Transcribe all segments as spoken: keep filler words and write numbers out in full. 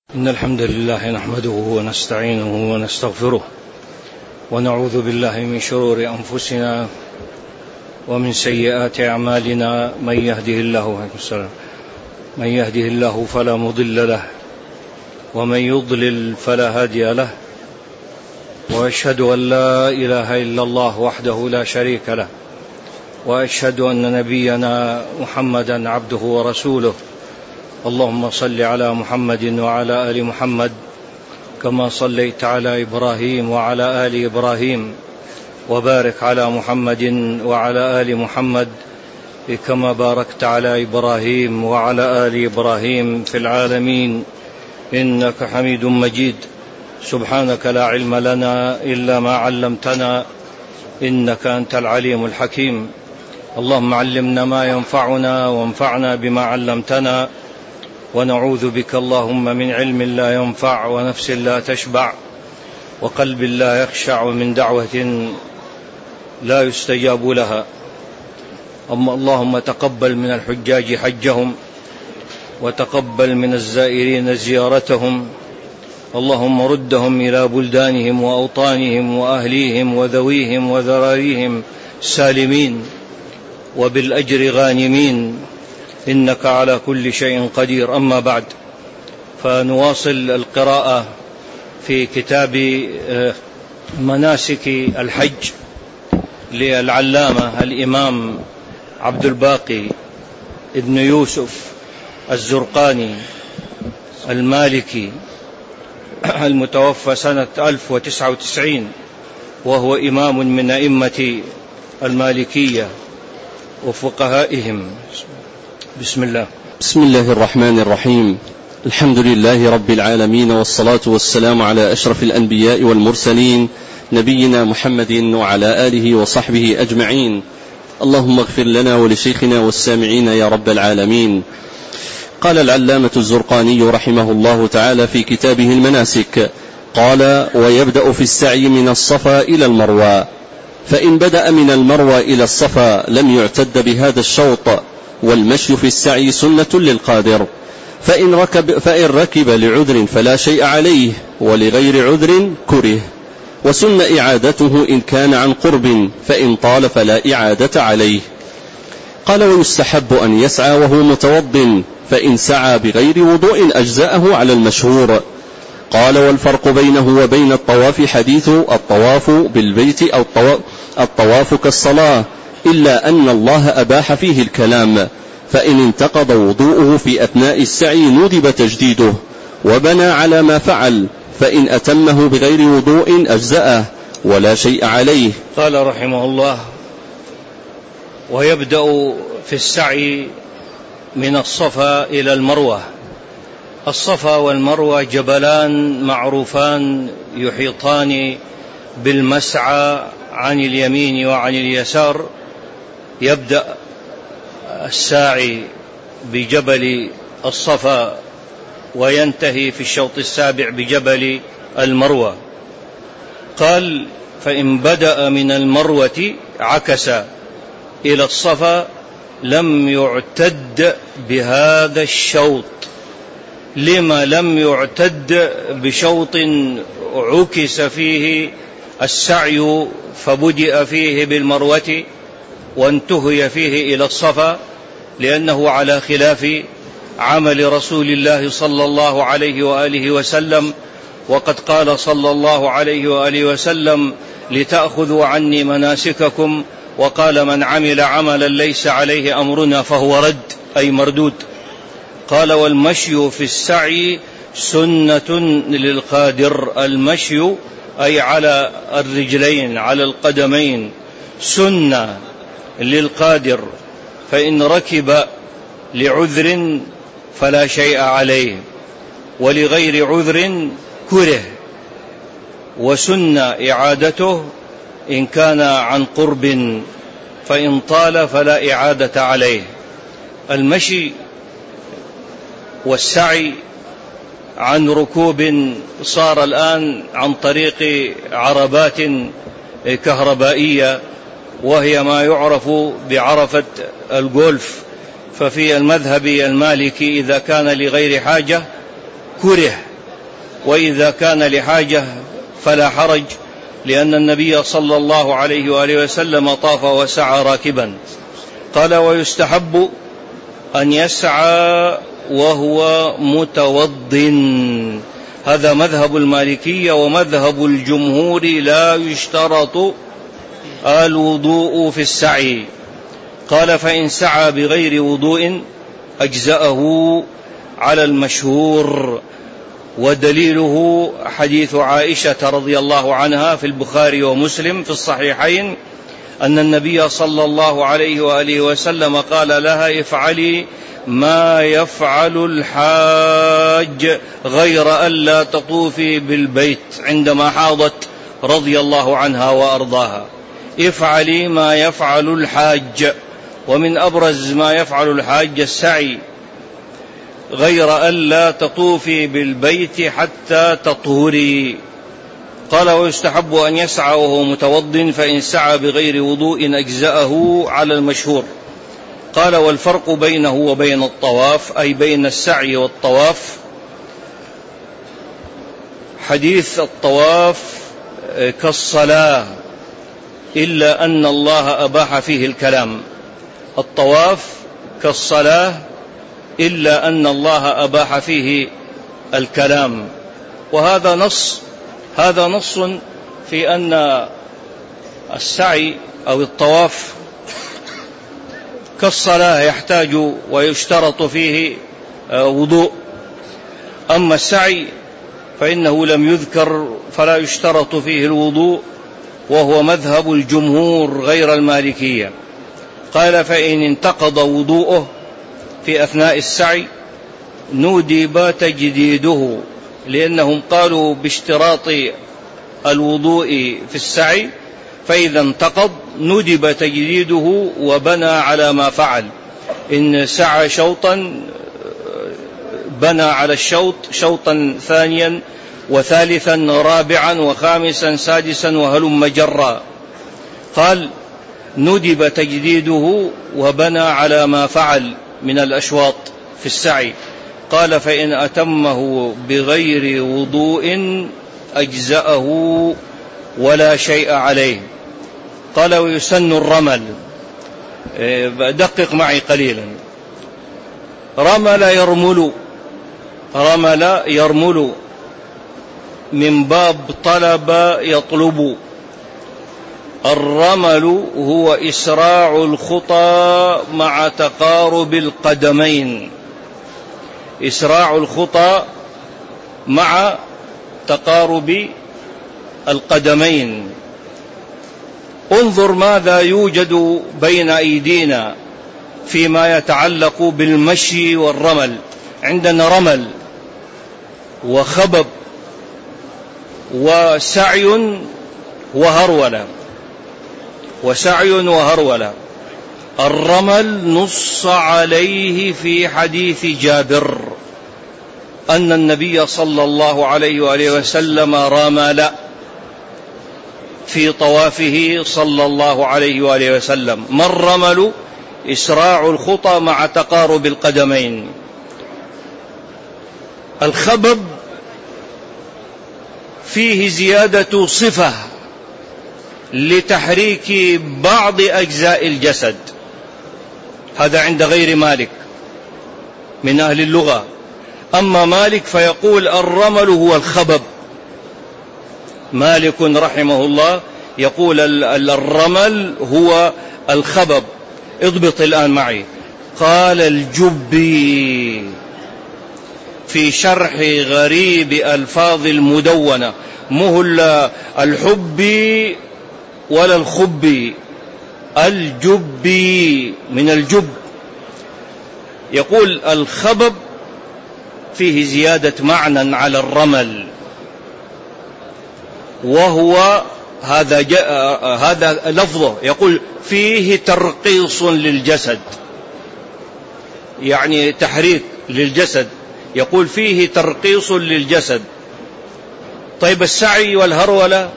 إن الحمد لله نحمده ونستعينه ونستغفره ونعوذ بالله من شرور أنفسنا ومن سيئات أعمالنا. من يهده الله من يهده الله فلا مضل له ومن يضلل فلا هادي له، وأشهد أن لا إله إلا الله وحده لا شريك له، وأشهد أن نبينا محمدا عبده ورسوله. اللهم صل على محمد وعلى آل محمد كما صليت على إبراهيم وعلى آل إبراهيم، وبارك على محمد وعلى آل محمد كما باركت على إبراهيم وعلى آل إبراهيم في العالمين إنك حميد مجيد. سبحانك لا علم لنا إلا ما علمتنا إنك أنت العليم الحكيم. اللهم علمنا ما ينفعنا وانفعنا بما علمتنا، ونعوذ بك اللهم من علم لا ينفع ونفس لا تشبع وقلب لا يخشع ومن دعوة لا يستجاب لها. اللهم تقبل من الحجاج حجهم وتقبل من الزائرين زيارتهم. اللهم ردهم إلى بلدانهم وأوطانهم وأهليهم وذويهم وذراريهم سالمين وبالأجر غانمين، إنك على كل شيء قدير. أما بعد، فنواصل القراءة في كتاب مناسك الحج للعلامة الإمام عبد الباقي ابن يوسف الزرقاني المالكي المتوفى سنة ألف وتسعة وتسعين، وهو إمام من أئمة المالكية وفقهائهم. بسم الله. بسم الله الرحمن الرحيم. الحمد لله رب العالمين، والصلاة والسلام على أشرف الأنبياء والمرسلين نبينا محمد وعلى آله وصحبه أجمعين. اللهم اغفر لنا ولشيخنا والسامعين يا رب العالمين. قال العلامة الزرقاني رحمه الله تعالى في كتابه المناسك، قال: ويبدأ في السعي من الصفا إلى المروى، فإن بدأ من المروى إلى الصفا لم يعتد بهذا الشوط، والمشي في السعي سنة للقادر، فإن ركب, فإن ركب لعذر فلا شيء عليه، ولغير عذر كره، وسن إعادته إن كان عن قرب، فإن طال فلا إعادة عليه. قال: ويستحب أن يسعى وهو متوضٍ، فإن سعى بغير وضوء أجزأه على المشهور. قال: والفرق بينه وبين الطواف حديث الطواف بالبيت أو الطواف كالصلاة، إلا أن الله أباح فيه الكلام، فإن انتقض وضوءه في أثناء السعي ندب تجديده، وبنى على ما فعل، فإن أتمه بغير وضوء أجزأه ولا شيء عليه. قال رحمه الله: ويبدأ في السعي من الصفا إلى المروة. الصفا والمروة جبلان معروفان يحيطان بالمسعى عن اليمين وعن اليسار. يبدأ الساعي بجبل الصفا وينتهي في الشوط السابع بجبل المروة. قال: فإن بدأ من المروة عكس إلى الصفا لم يعتد بهذا الشوط. لما لم يعتد بشوط عكس فيه السعي فبدأ فيه بالمروة وانتهي فيه إلى الصفا؟ لأنه على خلاف عمل رسول الله صلى الله عليه وآله وسلم، وقد قال صلى الله عليه وآله وسلم: لتأخذوا عني مناسككم، وقال: من عمل عملا ليس عليه أمرنا فهو رد، أي مردود. قال: والمشي في السعي سنة للقادر. المشي أي على الرجلين على القدمين سنة للقادر، فإن ركب لعذر فلا شيء عليه، ولغير عذر كره، وسن إعادته إن كان عن قرب، فإن طال فلا إعادة عليه. المشي والسعي عن ركوب صار الآن عن طريق عربات كهربائية، وهي ما يعرف بعرفة الجولف. ففي المذهب المالكي إذا كان لغير حاجة كره وإذا كان لحاجة فلا حرج، لأن النبي صلى الله عليه وآله وسلم طاف وسعى راكبا. قال: ويستحب أن يسعى وهو متوضٍ. هذا مذهب المالكية ومذهب الجمهور، لا يشترط الوضوء في السعي. قال: فإن سعى بغير وضوء أجزأه على المشهور. ودليله حديث عائشة رضي الله عنها في البخاري ومسلم في الصحيحين، أن النبي صلى الله عليه وآله وسلم قال لها: افعلي ما يفعل الحاج غير ألا تطوفي بالبيت، عندما حاضت رضي الله عنها وأرضاها. افعلي ما يفعل الحاج، ومن أبرز ما يفعل الحاج السعي، غير ألا تطوفي بالبيت حتى تطهري. قال: ويستحب أن يسعى وهو متوضٍ، فإن سعى بغير وضوء أجزأه على المشهور. قال: والفرق بينه وبين الطواف، أي بين السعي والطواف، حديث الطواف كالصلاة، إلا أن الله أباح فيه الكلام. الطواف كالصلاة إلا أن الله أباح فيه الكلام. وهذا نص هذا نص في أن السعي أو الطواف كالصلاة يحتاج ويشترط فيه وضوء، أما السعي فإنه لم يذكر فلا يشترط فيه الوضوء، وهو مذهب الجمهور غير المالكية. قال: فإن انتقض وضوءه في أثناء السعي ندب تجديده، لأنهم قالوا باشتراط الوضوء في السعي، فإذا انتقض ندب تجديده وبنى على ما فعل. إن سعى شوطا بنى على الشوط شوطا ثانيا وثالثا رابعا وخامسا سادسا وهلم جرا. قال: ندب تجديده وبنى على ما فعل من الأشواط في السعي. قال: فإن أتمه بغير وضوء أجزأه ولا شيء عليه. قال: ويسن الرمل. دقق معي قليلا. رمل يرمل رمل يرمل من باب طلب يطلب. الرمل هو إسراع الخطى مع تقارب القدمين، إسراع الخطى مع تقارب القدمين. انظر ماذا يوجد بين أيدينا فيما يتعلق بالمشي والرمل. عندنا رمل وخبب وسعي وهرولة وسعي وهرولة. الرمل نص عليه في حديث جابر أن النبي صلى الله عليه وآله وسلم رمل في طوافه صلى الله عليه وآله وسلم. ما الرمل؟ إسراع الخطى مع تقارب القدمين. الخبب فيه زيادة صفة لتحريك بعض أجزاء الجسد، هذا عند غير مالك من أهل اللغة. أما مالك فيقول الرمل هو الخبب. مالك رحمه الله يقول الرمل هو الخبب. اضبط الآن معي. قال الجبي في شرح غريب ألفاظ المدونة، مهل الحبي ولا الخبي، الجبي من الجب. يقول الخبب فيه زيادة معنى على الرمل، وهو هذا هذا لفظه. يقول فيه ترقيص للجسد، يعني تحريك للجسد. يقول فيه ترقيص للجسد. طيب السعي والهرولة،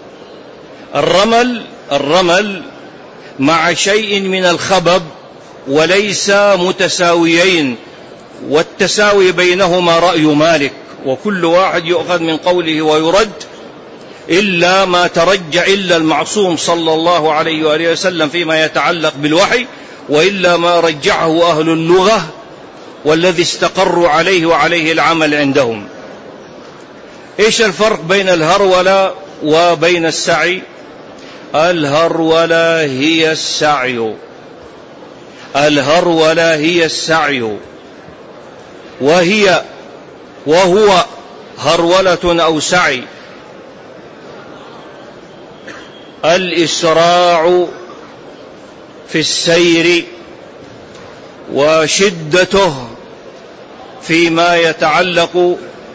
الرمل الرمل مع شيء من الخبب وليس متساويين، والتساوي بينهما رأي مالك وكل واحد يؤخذ من قوله ويرد، إلا ما ترجع إلا المعصوم صلى الله عليه وآله وسلم فيما يتعلق بالوحي، وإلا ما رجعه أهل اللغة والذي استقروا عليه وعليه العمل عندهم. إيش الفرق بين الهرولة وبين السعي؟ الهرولة هي السعي، الهرولة هي السعي، وهي وهو هرولة أو سعي الإسراع في السير وشدته فيما يتعلق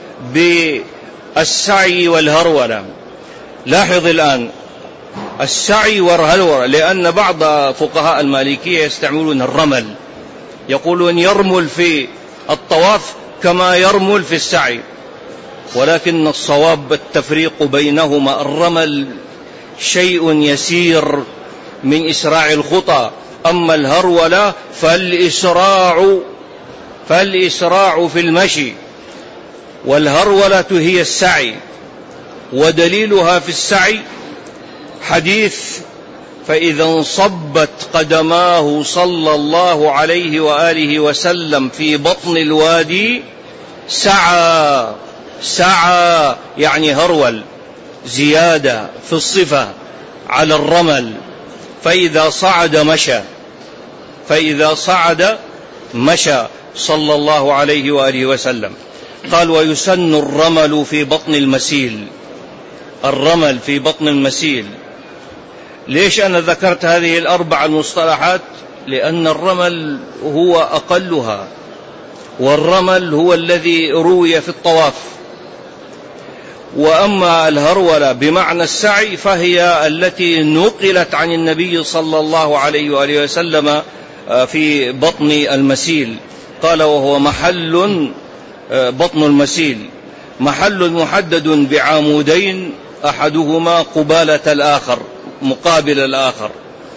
بالسعي والهرولة. لاحظ الآن السعي والهرولة، لأن بعض فقهاء المالكية يستعملون الرمل، يقولون يرمل في الطواف كما يرمل في السعي، ولكن الصواب التفريق بينهما. الرمل شيء يسير من إسراع الخطى، أما الهرولة فالإسراع فالإسراع في المشي، والهرولة هي السعي. ودليلها في السعي حديث فإذا انصبت قدماه صلى الله عليه وآله وسلم في بطن الوادي سعى. سعى يعني هرول، زيادة في الصفة على الرمل. فإذا صعد مشى، فإذا صعد مشى صلى الله عليه وآله وسلم. قال ويسن الرمل في بطن المسيل، الرمل في بطن المسيل. ليش أنا ذكرت هذه الأربع المصطلحات؟ لأن الرمل هو أقلها، والرمل هو الذي روي في الطواف. وأما الهرولة بمعنى السعي فهي التي نقلت عن النبي صلى الله عليه وآله وسلم في بطن المسيل. قال وهو محل بطن المسيل محل محدد بعمودين أحدهما قبالة الآخر، مقابل الآخر،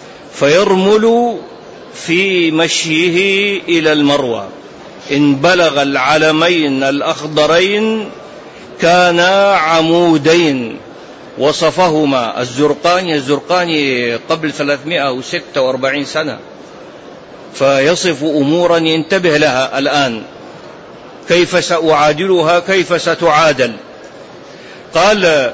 فيرمل في مشيه إلى المروة. إن بلغ العلمين الأخضرين كانا عمودين، وصفهما الزرقاني الزرقاني قبل ثلاثمائة وستة وأربعين سنة، فيصف أمورا ينتبه لها الآن، كيف سأعادلها كيف ستعادل. قال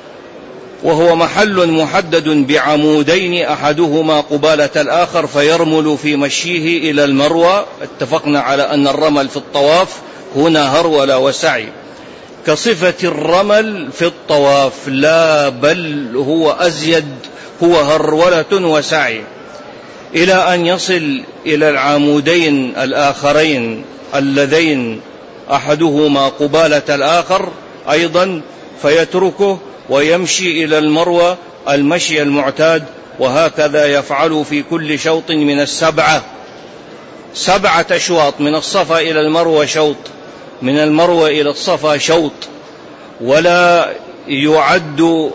وهو محل محدد بعمودين أحدهما قبالة الآخر فيرمل في مشيه إلى المروة. اتفقنا على أن الرمل في الطواف هنا هرولة وسعي كصفة الرمل في الطواف، لا بل هو أزيد، هو هرولة وسعي، إلى أن يصل إلى العمودين الآخرين اللذين أحدهما قبالة الآخر أيضا، فيتركه ويمشي إلى المروة المشي المعتاد. وهكذا يفعل في كل شوط من السبعة، سبعة أشواط، من الصفا إلى المروة شوط، من المروة إلى الصفا شوط، ولا يعد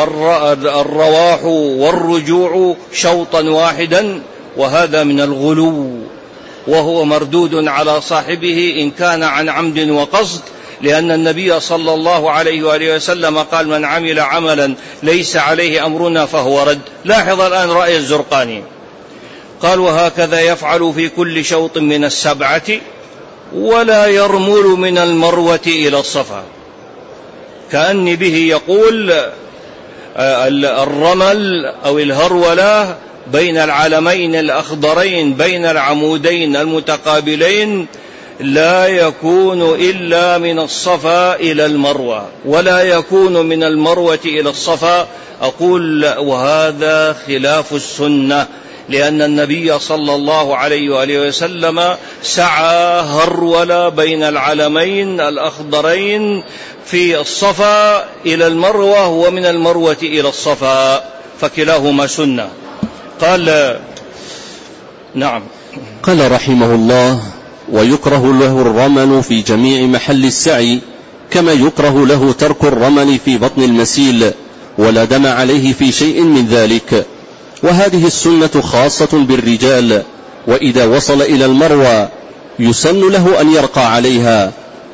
الرواح والرجوع شوطا واحدا، وهذا من الغلو، وهو مردود على صاحبه إن كان عن عمد وقصد، لأن النبي صلى الله عليه وآله وسلم قال من عمل عملا ليس عليه أمرنا فهو رد. لاحظ الآن رأي الزرقاني، قال وهكذا يفعل في كل شوط من السبعة ولا يرمل من المروة إلى الصفا. كأن به يقول الرمل أو الهرولة بين العلمين الأخضرين بين العمودين المتقابلين لا يكون إلا من الصفا إلى المروة، ولا يكون من المروة إلى الصفا. أقول وهذا خلاف السنة، لأن النبي صلى الله عليه وآله وسلم سعى هرول بين العلمين الأخضرين في الصفا إلى المروة ومن المروة إلى الصفا، فكلاهما سنة. قال نعم. قال رحمه الله ويكره له الرمل في جميع محل السعي كما يكره له ترك الرمل في بطن المسيل، ولا دم عليه في شيء من ذلك. وهذه السنة خاصة بالرجال، وإذا وصل إلى المروة يسن له أن يرقى عليها،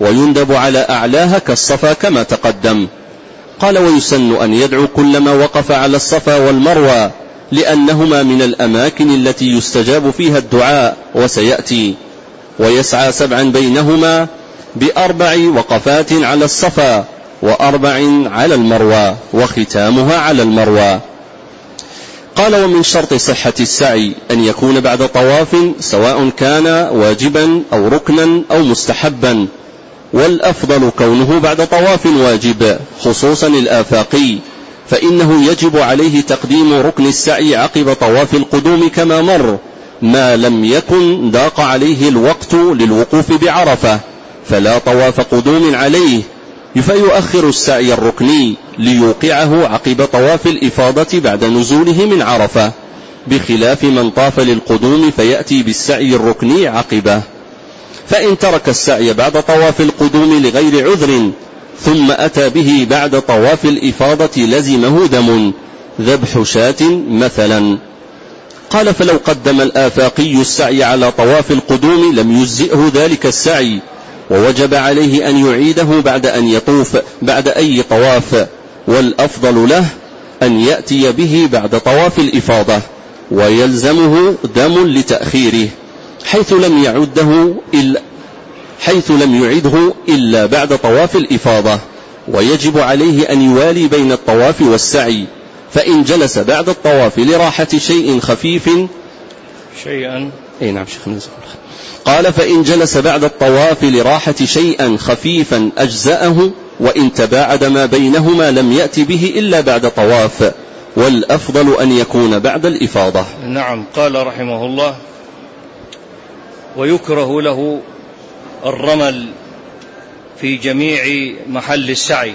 ويندب على أعلاها كالصفا كما تقدم. قال ويسن أن يدعو كلما وقف على الصفا والمروة لأنهما من الأماكن التي يستجاب فيها الدعاء وسيأتي. ويسعى سبعا بينهما بأربع وقفات على الصفا وأربع على المروة وختامها على المروة. قال ومن شرط صحة السعي أن يكون بعد طواف سواء كان واجبا أو ركنا أو مستحبا، والأفضل كونه بعد طواف واجب خصوصا الآفاقي، فإنه يجب عليه تقديم ركن السعي عقب طواف القدوم كما مر، ما لم يكن ضاق عليه الوقت للوقوف بعرفة فلا طواف قدوم عليه، فيؤخر السعي الركني ليوقعه عقب طواف الإفاضة بعد نزوله من عرفة، بخلاف من طاف للقدوم فيأتي بالسعي الركني عقبه. فإن ترك السعي بعد طواف القدوم لغير عذر ثم أتى به بعد طواف الإفاضة لزمه دم، ذبح شاة مثلا. قال فلو قدم الآفاقي السعي على طواف القدوم لم يجزئه ذلك السعي، ووجب عليه أن يعيده بعد أن يطوف بعد أي طواف، والأفضل له أن يأتي به بعد طواف الإفاضة ويلزمه دم لتأخيره، حيث لم يعده إلا حيث لم يعده إلا بعد طواف الإفاضة، ويجب عليه أن يوالي بين الطواف والسعي. فإن جلس بعد الطواف لراحة شيء خفيف شيئا أي نعم شيخ نزل. قال فإن جلس بعد الطواف لراحة شيئا خفيفا أجزأه، وإن تباعد ما بينهما لم يأتي به إلا بعد طواف، والأفضل أن يكون بعد الإفاضة. نعم. قال رحمه الله ويكره له الرمل في جميع محل السعي،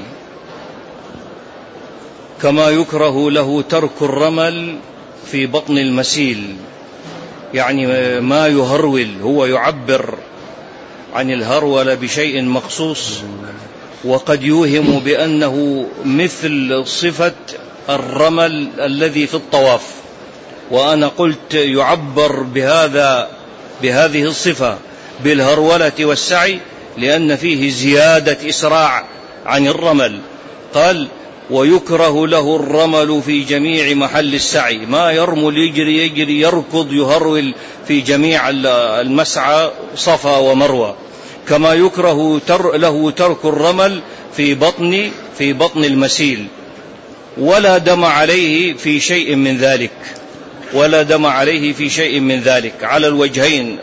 كما يكره له ترك الرمل في بطن المسيل، يعني ما يهرول، هو يعبر عن الهرولة بشيء مخصوص وقد يوهم بأنه مثل صفة الرمل الذي في الطواف، وأنا قلت يعبر بهذا بهذه الصفة بالهرولة والسعي لأن فيه زيادة إسراع عن الرمل. قال ويكره له الرمل في جميع محل السعي، ما يرمل يجري يجري يركض يهرول في جميع المسعى صفا ومروة، كما يكره تر له ترك الرمل في بطن في بطن المسيل، ولا دم عليه في شيء من ذلك ولا دم عليه في شيء من ذلك على الوجهين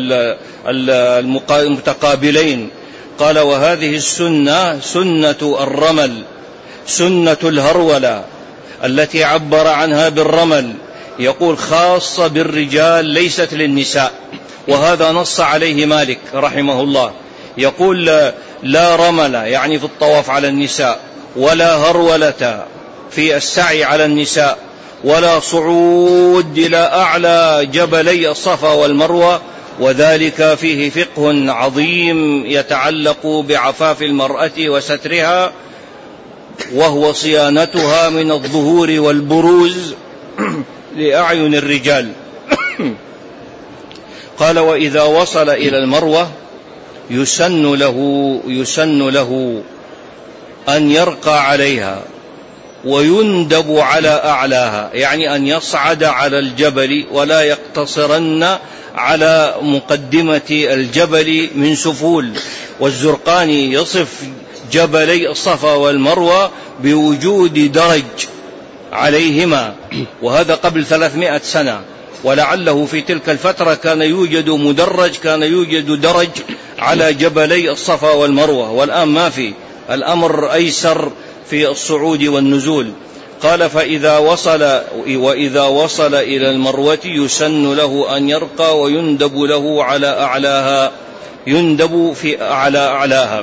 المتقابلين. قال وهذه السنة سنة الرمل، سنة الهرولة التي عبر عنها بالرمل، يقول خاصة بالرجال ليست للنساء، وهذا نص عليه مالك رحمه الله، يقول لا رمل يعني في الطواف على النساء، ولا هرولة في السعي على النساء، ولا صعود إلى أعلى جبلي الصفا والمروة، وذلك فيه فقه عظيم يتعلق بعفاف المرأة وسترها، وهو صيانتها من الظهور والبروز لأعين الرجال. قال وإذا وصل إلى المروة يسن له يسن له أن يرقى عليها ويندب على أعلاها، يعني أن يصعد على الجبل ولا يقتصرن على مقدمة الجبل من سفول. والزرقاني يصف جبلي الصفا والمروة بوجود درج عليهما، وهذا قبل ثلاثمائة سنة، ولعله في تلك الفترة كان يوجد مدرج كان يوجد درج على جبلي الصفا والمروة، والآن ما في، الأمر أيسر في الصعود والنزول. قال فإذا وصل وإذا وصل إلى المروة يسن له أن يرقى ويندب له على أعلاها، يندب في أعلى أعلاها.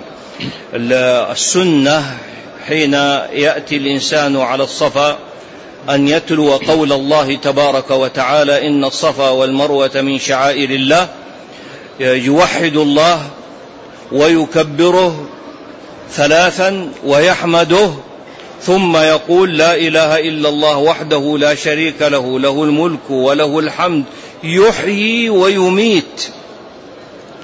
السنة حين يأتي الإنسان على الصفا أن يتلو قول الله تبارك وتعالى إن الصفا والمروة من شعائر الله، يوحد الله ويكبره ثلاثا ويحمده، ثم يقول لا إله إلا الله وحده لا شريك له، له الملك وله الحمد يحيي ويميت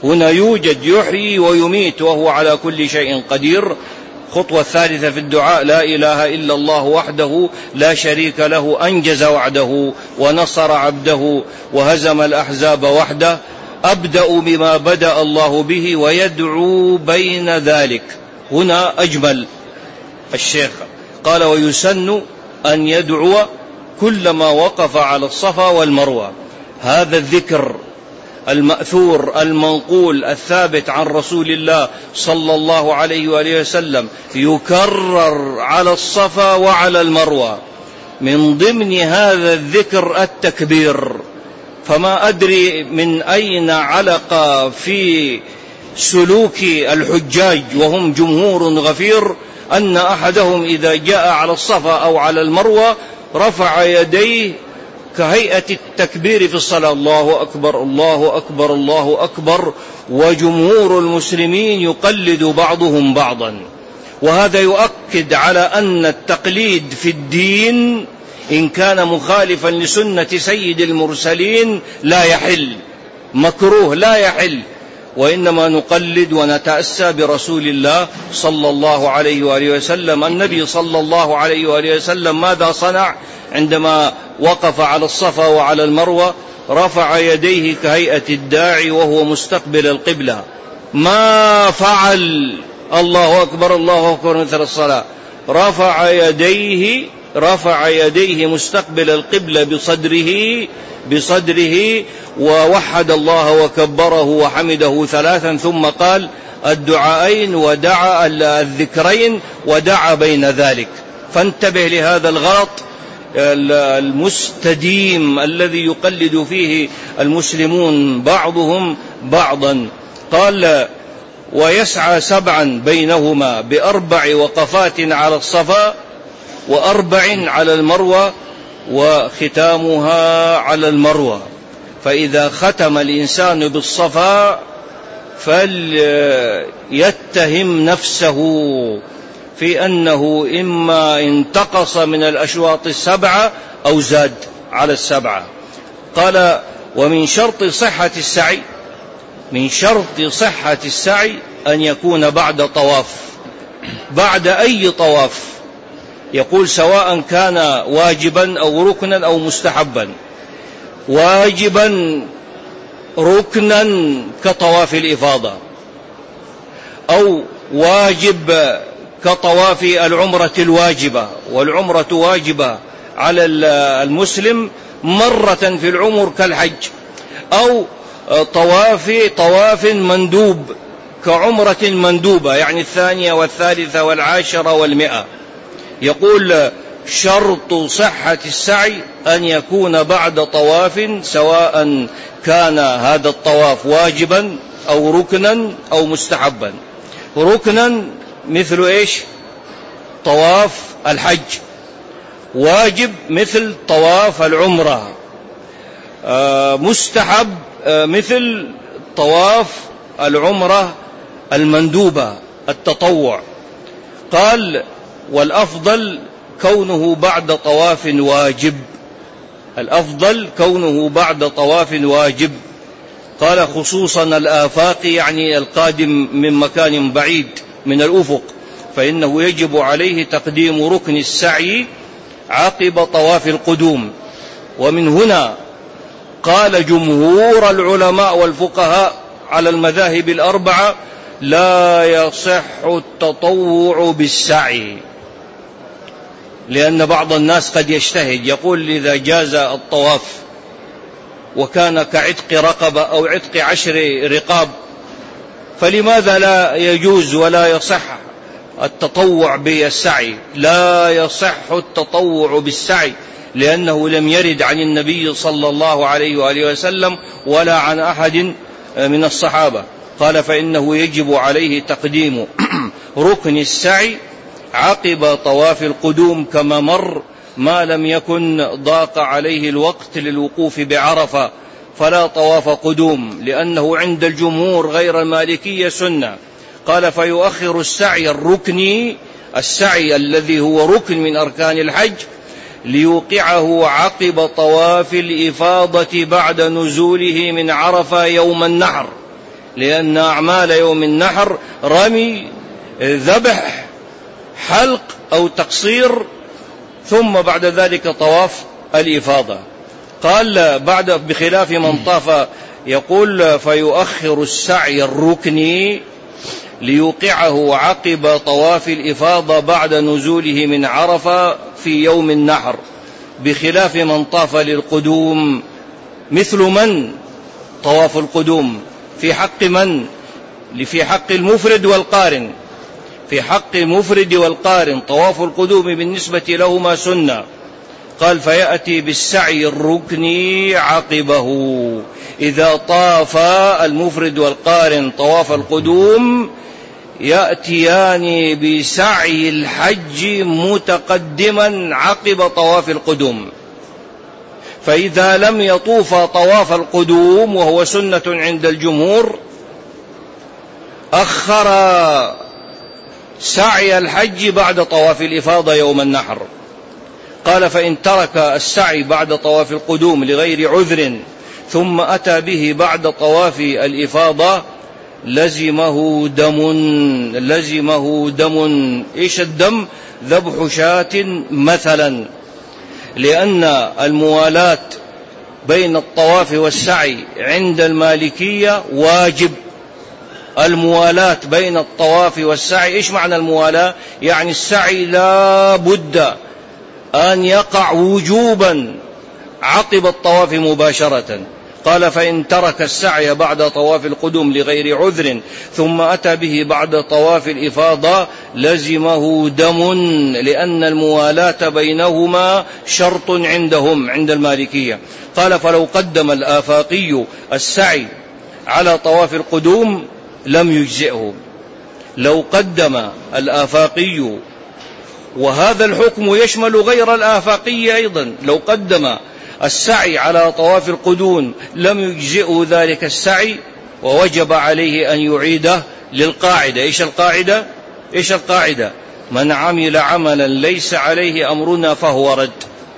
هنا يوجد يحيي ويميت وهو على كل شيء قدير. الخطوة الثالثة في الدعاء: لا إله إلا الله وحده لا شريك له أنجز وعده ونصر عبده وهزم الأحزاب وحده. أبدأ بما بدأ الله به ويدعو بين ذلك. هنا أجمل الشيخ قال: ويسن أن يدعو كلما وقف على الصفا والمروة. هذا الذكر المأثور المنقول الثابت عن رسول الله صلى الله عليه وآله وسلم يكرر على الصفا وعلى المروة. من ضمن هذا الذكر التكبير. فما أدري من أين علق في سلوك الحجاج وهم جمهور غفير أن أحدهم إذا جاء على الصفا أو على المروة رفع يديه كهيئة التكبير في الصلاة: الله أكبر الله أكبر الله أكبر. وجمهور المسلمين يقلد بعضهم بعضا. وهذا يؤكد على أن التقليد في الدين إن كان مخالفا لسنة سيد المرسلين لا يحل، مكروه لا يحل، وإنما نقلد ونتأسى برسول الله صلى الله عليه وآله وسلم. النبي صلى الله عليه وآله وسلم ماذا صنع عندما وقف على الصفا وعلى المروة؟ رفع يديه كهيئة الداعي وهو مستقبل القبلة. ما فعل الله أكبر الله أكبر مثل الصلاة. رفع يديه رفع يديه مستقبل القبلة بصدره بصدره ووحد الله وكبره وحمده ثلاثا، ثم قال الدعاءين ودعا الذكرين ودعا بين ذلك. فانتبه لهذا الغلط المستديم الذي يقلد فيه المسلمون بعضهم بعضا. قال: ويسعى سبعا بينهما بأربع وقفات على الصفا وأربع على المروة وختامها على المروة. فإذا ختم الإنسان بالصفا فليتهم نفسه في أنه إما انتقص من الأشواط السبعة أو زاد على السبعة. قال: ومن شرط صحة السعي من شرط صحة السعي أن يكون بعد طواف، بعد أي طواف. يقول: سواء كان واجبا أو ركنا أو مستحبا. واجبا ركنا كطواف الإفاضة، أو واجب كطواف العمرة الواجبة، والعمرة واجبة على المسلم مرة في العمر كالحج، أو طواف طواف مندوب كعمرة مندوبة، يعني الثانية والثالثة والعاشرة والمئة. يقول: شرط صحة السعي أن يكون بعد طواف، سواء كان هذا الطواف واجبا أو ركنا أو مستحبا. ركنا مثل إيش؟ طواف الحج. واجب مثل طواف العمرة. آه مستحب آه مثل طواف العمرة المندوبة التطوع. قال: والأفضل كونه بعد طواف واجب. الأفضل كونه بعد طواف واجب. قال: خصوصا الآفاق، يعني القادم من مكان بعيد من الأفق، فإنه يجب عليه تقديم ركن السعي عقب طواف القدوم. ومن هنا قال جمهور العلماء والفقهاء على المذاهب الأربعة: لا يصح التطوع بالسعي. لأن بعض الناس قد يجتهد، يقول: إذا جاز الطواف وكان كعتق رقبة أو عتق عشر رقاب فلماذا لا يجوز ولا يصح التطوع بالسعي؟ لا يصح التطوع بالسعي لأنه لم يرد عن النبي صلى الله عليه وآله وسلم ولا عن أحد من الصحابة. قال: فإنه يجب عليه تقديم ركن السعي عقب طواف القدوم كما مر، ما لم يكن ضاق عليه الوقت للوقوف بعرفة فلا طواف قدوم، لأنه عند الجمهور غير المالكية سنة. قال: فيؤخر السعي الركني، السعي الذي هو ركن من أركان الحج، ليوقعه عقب طواف الإفاضة بعد نزوله من عرفة يوم النحر، لأن أعمال يوم النحر رمي، ذبح، حلق أو تقصير، ثم بعد ذلك طواف الإفاضة. قال بعد بخلاف من طاف، يقول فيؤخر السعي الركني ليوقعه عقب طواف الإفاضة بعد نزوله من عرفة في يوم النحر، بخلاف من طاف للقدوم. مثل من طواف القدوم في حق من؟ في حق المفرد والقارن. في حق المفرد والقارن طواف القدوم بالنسبة لهما سنة. قال فيأتي بالسعي الركني عقبه. إذا طاف المفرد والقارن طواف القدوم يأتيان بسعي الحج متقدما عقب طواف القدوم. فإذا لم يطوف طواف القدوم وهو سنة عند الجمهور، أخر سعي الحج بعد طواف الإفاضة يوم النحر. قال فإن ترك السعي بعد طواف القدوم لغير عذر ثم أتى به بعد طواف الإفاضة لزمه دم. لزمه دم. إيش الدم؟ ذبح شاة مثلا، لأن الموالاة بين الطواف والسعي عند المالكية واجب. الموالاة بين الطواف والسعي، إيش معنى الموالاة؟ يعني السعي لا بد أن يقع وجوبا عقب الطواف مباشرة. قال فإن ترك السعي بعد طواف القدوم لغير عذر ثم أتى به بعد طواف الإفاضة لزمه دم، لأن الموالاة بينهما شرط عندهم عند المالكية. قال فلو قدم الآفاقي السعي على طواف القدوم لم يجزئه. لو قدم الآفاقي، وهذا الحكم يشمل غير الآفاقي أيضا، لو قدم السعي على طواف القدوم لم يجزئه ذلك السعي، ووجب عليه أن يعيده للقاعدة. إيش القاعدة؟ إيش القاعدة؟ من عمل عملا ليس عليه أمرنا فهو رد.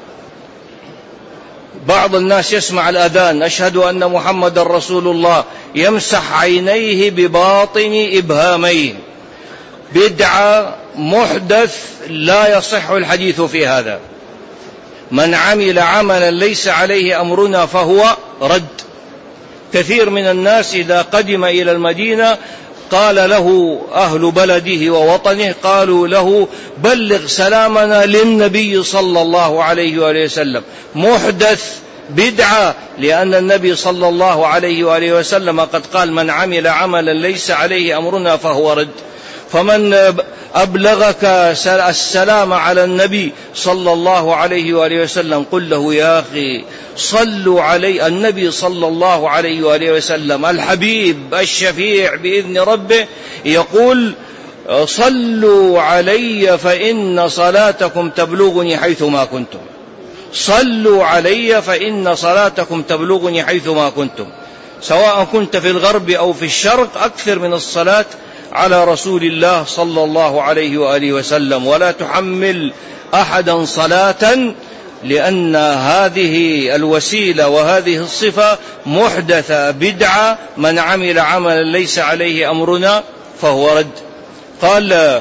بعض الناس يسمع الأذان أشهد أن محمد رسول الله يمسح عينيه بباطن إبهاميه، بدعة محدث لا يصح الحديث في هذا. من عمل عملا ليس عليه أمرنا فهو رد. كثير من الناس إذا قدم إلى المدينة قال له أهل بلده ووطنه، قالوا له بلغ سلامنا للنبي صلى الله عليه وآله وسلم. محدث، بدعة، لأن النبي صلى الله عليه وآله وسلم قد قال من عمل عملا ليس عليه أمرنا فهو رد. فمن أبلغك السلام على النبي صلى الله عليه وآله وسلم قل له يا أخي صلوا علي. النبي صلى الله عليه وآله وسلم الحبيب الشفيع بإذن ربه يقول صلوا علي فإن صلاتكم تبلغني حيثما كنتم. صلوا علي فإن صلاتكم تبلغني حيثما كنتم. سواء كنت في الغرب أو في الشرق أكثر من الصلاة على رسول الله صلى الله عليه وآله وسلم، ولا تحمل أحدا صلاة، لأن هذه الوسيلة وهذه الصفة محدثة بدعة. من عمل عملا ليس عليه أمرنا فهو رد. قال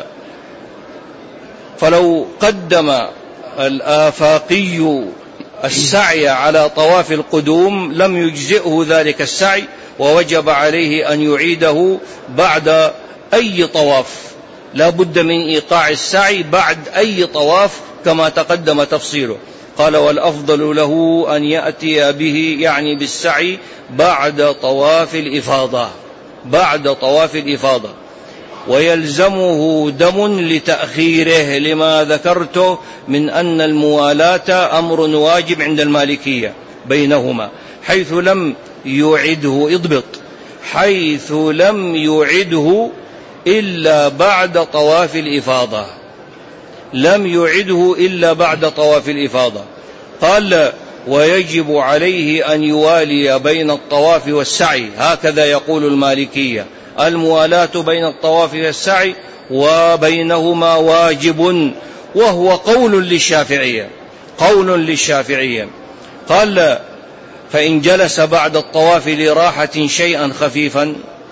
فلو قدم الآفاقي السعي على طواف القدوم لم يجزئه ذلك السعي، ووجب عليه أن يعيده بعد أي طواف. لا بد من إيقاع السعي بعد أي طواف كما تقدم تفصيله. قال والأفضل له أن يأتي به، يعني بالسعي، بعد طواف الإفاضة. بعد طواف الإفاضة ويلزمه دم لتأخيره، لما ذكرته من أن الموالاة أمر واجب عند المالكية بينهما، حيث لم يعده، اضبط، حيث لم يعده إلا بعد طواف الإفاضة. لم يعده إلا بعد طواف الإفاضة. قال ويجب عليه أن يوالي بين الطواف والسعي، هكذا يقول المالكية، الموالاة بين الطواف والسعي وبينهما واجب، وهو قول للشافعية. قول للشافعية. قال فإن جلس بعد الطواف لراحة شيئا خفيفا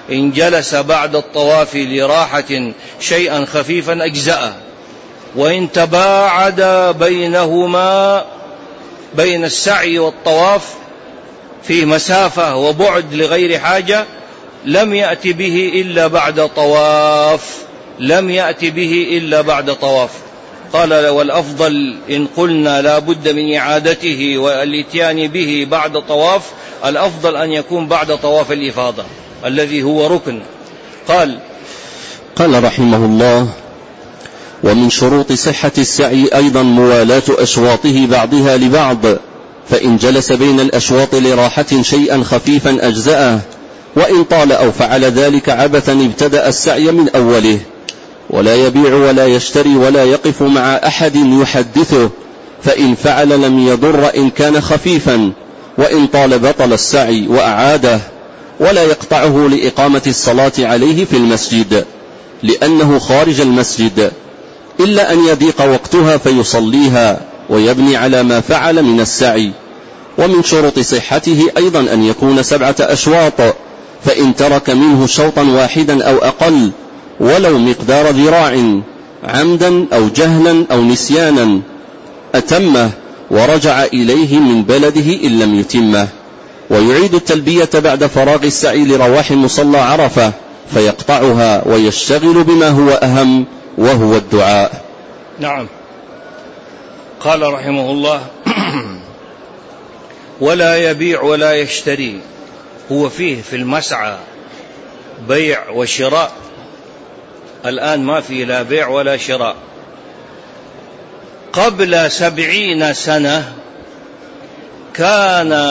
إن جلس بعد الطواف لراحة شيئا خفيفا أجزأه، وإن تباعد بينهما بين السعي والطواف في مسافة وبعد لغير حاجة لم يأتي به إلا بعد طواف لم يأتي به إلا بعد طواف. قال والأفضل إن قلنا لا بد من إعادته والإتيان به بعد طواف، الأفضل أن يكون بعد طواف الإفاضة الذي هو ركن. قال قال رحمه الله: ومن شروط صحة السعي أيضا موالاة أشواطه بعضها لبعض، فإن جلس بين الأشواط لراحة شيئا خفيفا أجزأه، وإن طال أو فعل ذلك عبثا ابتدأ السعي من أوله، ولا يبيع ولا يشتري ولا يقف مع أحد يحدثه، فإن فعل لم يضر إن كان خفيفا، وإن طال بطل السعي وأعاده، ولا يقطعه لإقامة الصلاة عليه في المسجد لأنه خارج المسجد، إلا أن يضيق وقتها فيصليها ويبني على ما فعل من السعي. ومن شروط صحته أيضا أن يكون سبعة أشواط، فإن ترك منه شوطا واحدا أو أقل ولو مقدار ذراع عمدا أو جهلا أو نسيانا أتمه ورجع إليه من بلده إن لم يتمه، ويعيد التلبية بعد فراغ السعي لرواح مصلى عرفة فيقطعها ويشتغل بما هو أهم وهو الدعاء. نعم. قال رحمه الله: ولا يبيع ولا يشتري. هو فيه في المسعى بيع وشراء، الآن ما فيه لا بيع ولا شراء. قبل سبعين سنة كان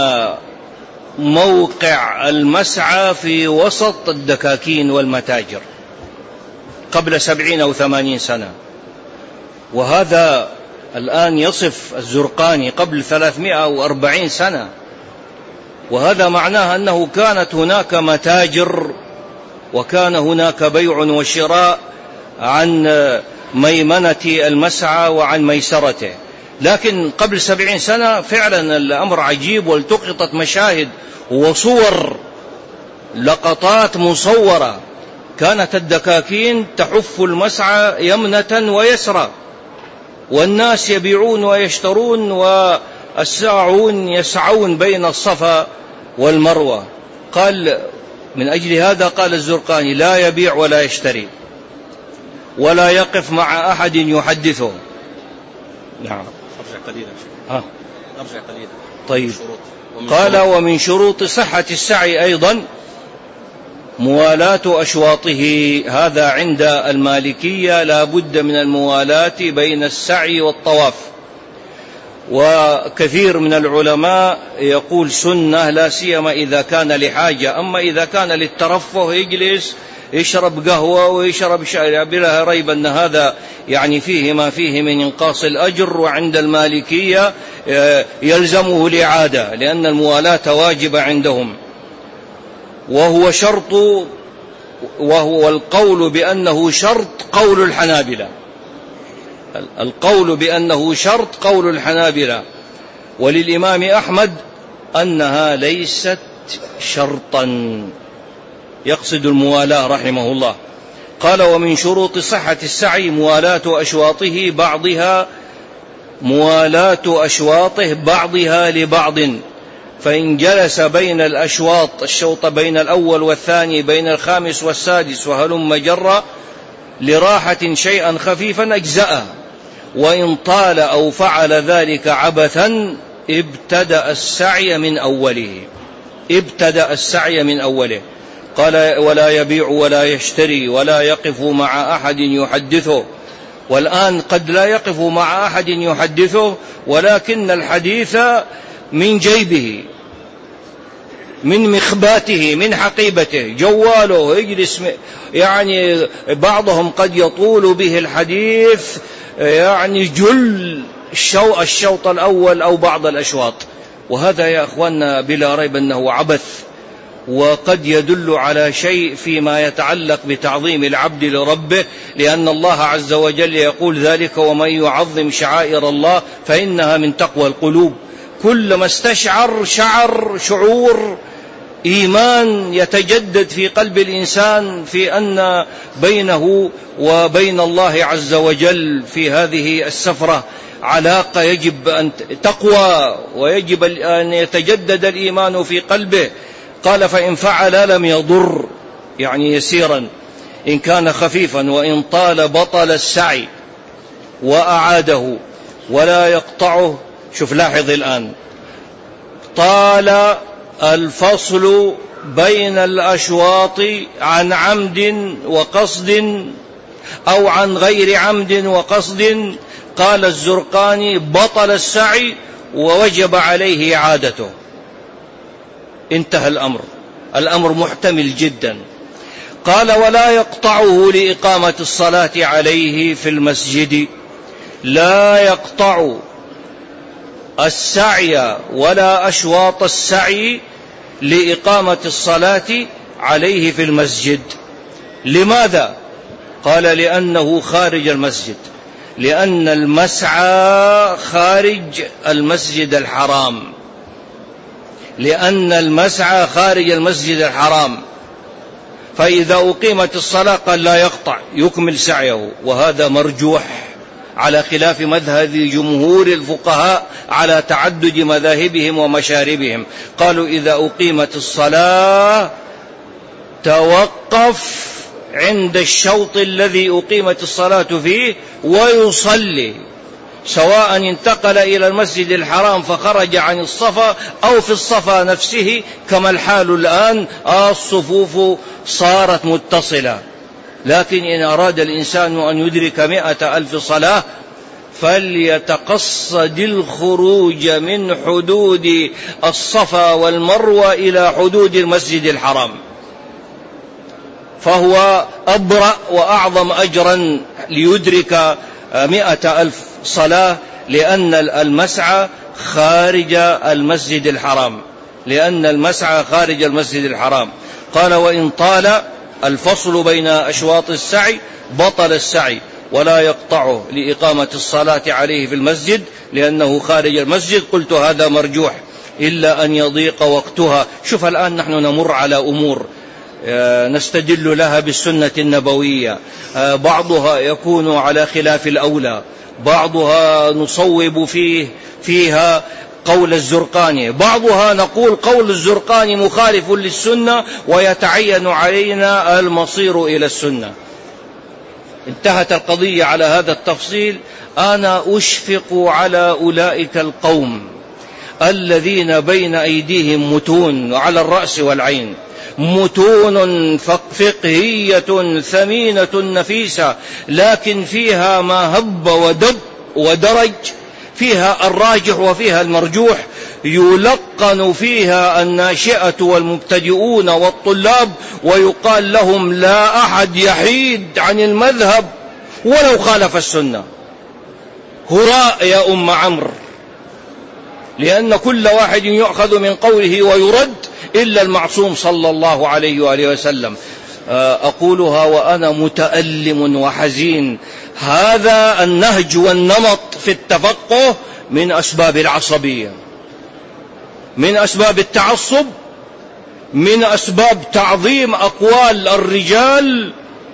موقع المسعى في وسط الدكاكين والمتاجر، قبل سبعين أو ثمانين سنة، وهذا الآن يصف الزرقاني قبل ثلاثمائة وأربعين سنة، وهذا معناه أنه كانت هناك متاجر وكان هناك بيع وشراء عن ميمنة المسعى وعن ميسرته. لكن قبل سبعين سنة فعلا الأمر عجيب، والتقطت مشاهد وصور لقطات مصورة، كانت الدكاكين تحف المسعى يمنة ويسرى، والناس يبيعون ويشترون والساعون يسعون بين الصفا والمروة. قال من أجل هذا قال الزرقاني: لا يبيع ولا يشتري ولا يقف مع أحد يحدثه. نعم. أرجع قليلا. ها. أرجع قليلا. طيب. قال ومن شروط صحة السعي أيضا موالاة أشواطه. هذا عند المالكية لا بد من الموالاة بين السعي والطواف، وكثير من العلماء يقول سنة لا سيما إذا كان لحاجة، أما إذا كان للترفه يجلس يشرب قهوة ويشرب شاي بلا ريب أن هذا يعني فيه ما فيه من انقاص الأجر، وعند المالكية يلزمه الإعادة لأن الموالاة واجبة عندهم. وهو شرط، وهو القول بأنه شرط قول الحنابلة، القول بأنه شرط قول الحنابلة، وللإمام أحمد أنها ليست شرطا، يقصد الموالاة رحمه الله. قال ومن شروط صحة السعي موالاة أشواطه بعضها موالاة أشواطه بعضها لبعض، فإن جلس بين الأشواط الشوط بين الأول والثاني بين الخامس والسادس وهلم جرى لراحة شيئا خفيفا أجزأه، وإن طال أو فعل ذلك عبثا ابتدأ السعي من أوله ابتدأ السعي من أوله. قال ولا يبيع ولا يشتري ولا يقف مع أحد يحدثه. والآن قد لا يقف مع أحد يحدثه، ولكن الحديث من جيبه، من مخباته، من حقيبته، جواله يجلس، يعني بعضهم قد يطول به الحديث يعني جل الشوط الأول أو بعض الأشواط، وهذا يا أخواننا بلا ريب أنه عبث، وقد يدل على شيء فيما يتعلق بتعظيم العبد لربه، لأن الله عز وجل يقول ذلك ومن يعظم شعائر الله فإنها من تقوى القلوب. كلما استشعر شعر شعور إيمان يتجدد في قلب الإنسان في أن بينه وبين الله عز وجل في هذه السفرة علاقة يجب أن تقوى، ويجب أن يتجدد الإيمان في قلبه. قال فإن فعل لم يضر، يعني يسيرا إن كان خفيفا، وإن طال بطل السعي وأعاده ولا يقطعه. شوف لاحظ الآن، طال الفصل بين الأشواط عن عمد وقصد أو عن غير عمد وقصد. قال الزرقاني بطل السعي ووجب عليه إعادته. انتهى الأمر، الأمر محتمل جدا. قال ولا يقطعه لإقامة الصلاة عليه في المسجد، لا يقطع السعي ولا أشواط السعي لإقامة الصلاة عليه في المسجد. لماذا؟ قال لأنه خارج المسجد، لأن المسعى خارج المسجد الحرام، لأن المسعى خارج المسجد الحرام. فإذا أقيمت الصلاة قال لا يقطع، يكمل سعيه، وهذا مرجوح على خلاف مذهب جمهور الفقهاء على تعدد مذاهبهم ومشاربهم. قالوا إذا أقيمت الصلاة توقف عند الشوط الذي أقيمت الصلاة فيه ويصلي، سواء انتقل إلى المسجد الحرام فخرج عن الصفا أو في الصفا نفسه، كما الحال الآن الصفوف صارت متصلة. لكن إن أراد الإنسان أن يدرك مئة ألف صلاة فليتقصد الخروج من حدود الصفا والمروة إلى حدود المسجد الحرام، فهو أبرأ وأعظم أجرا ليدرك مئة ألف صلاة، لأن المسعى خارج المسجد الحرام، لأن المسعى خارج المسجد الحرام. قال وإن طال الفصل بين أشواط السعي بطل السعي ولا يقطعه لإقامة الصلاة عليه في المسجد لأنه خارج المسجد. قلت هذا مرجوح إلا أن يضيق وقتها. شوف الآن نحن نمر على أمور نستدل لها بالسنة النبوية، بعضها يكون على خلاف الأولى، بعضها نصوب فيه فيها قول الزرقاني، بعضها نقول قول الزرقاني مخالف للسنة ويتعين علينا المصير إلى السنة. انتهت القضية على هذا التفصيل. أنا أشفق على أولئك القوم الذين بين أيديهم متون، وعلى الرأس والعين متون فقهية ثمينة نفيسة، لكن فيها ما هب ودب ودرج، فيها الراجح وفيها المرجوح، يلقن فيها الناشئة والمبتدئون والطلاب، ويقال لهم لا أحد يحيد عن المذهب ولو خالف السنة. هراء يا أم عمرو، لأن كل واحد يؤخذ من قوله ويرد إلا المعصوم صلى الله عليه وآله وسلم. أقولها وأنا متألم وحزين. هذا النهج والنمط في التفقه من أسباب العصبية، من أسباب التعصب، من أسباب تعظيم أقوال الرجال،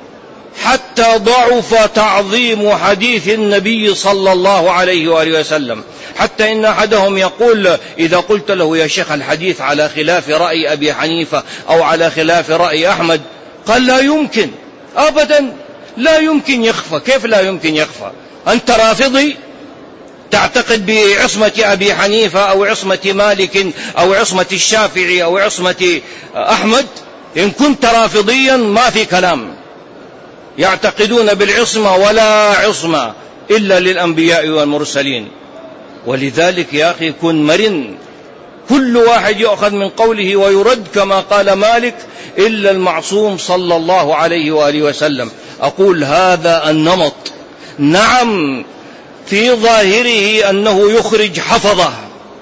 حتى ضعف تعظيم حديث النبي صلى الله عليه وآله وسلم، حتى إن أحدهم يقول إذا قلت له يا شيخ الحديث على خلاف رأي أبي حنيفة أو على خلاف رأي أحمد، قال لا يمكن أبدا، لا يمكن يخفى. كيف لا يمكن يخفى؟ أنت رافضي تعتقد بعصمة أبي حنيفة أو عصمة مالك أو عصمة الشافعي أو عصمة أحمد؟ إن كنت رافضيا ما في كلام. يعتقدون بالعصمة ولا عصمة إلا للأنبياء والمرسلين. ولذلك يا أخي كن مرن، كل واحد يأخذ من قوله ويرد كما قال مالك إلا المعصوم صلى الله عليه وآله وسلم. أقول هذا النمط نعم في ظاهره أنه يخرج حفظه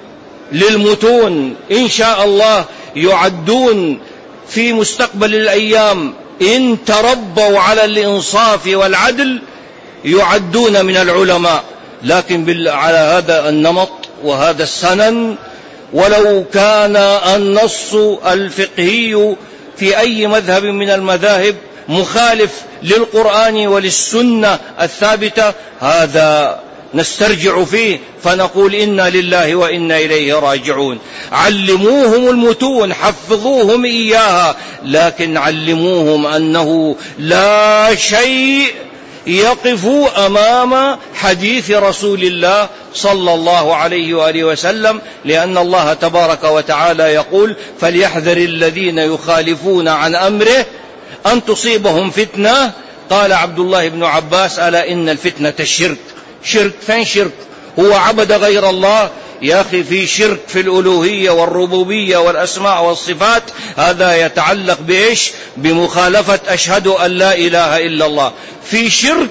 للمتون إن شاء الله يعدون في مستقبل الأيام إن تربوا على الإنصاف والعدل يعدون من العلماء، لكن على هذا النمط وهذا السنن ولو كان النص الفقهي في أي مذهب من المذاهب مخالف للقرآن وللسنة الثابتة، هذا نسترجع فيه فنقول إنا لله وإنا إليه راجعون. علموهم المتون، حفظوهم إياها، لكن علموهم أنه لا شيء يقف أمام حديث رسول الله صلى الله عليه وآله وسلم، لأن الله تبارك وتعالى يقول: فليحذر الذين يخالفون عن أمره أن تصيبهم فتنة. قال عبد الله بن عباس: ألا إن الفتنة الشرك. شرك؟ فين شرك؟ هو عبد غير الله؟ يا أخي في شرك في الألوهية والربوبية والأسماء والصفات، هذا يتعلق بإيش؟ بمخالفة أشهد أن لا إله إلا الله. في شرك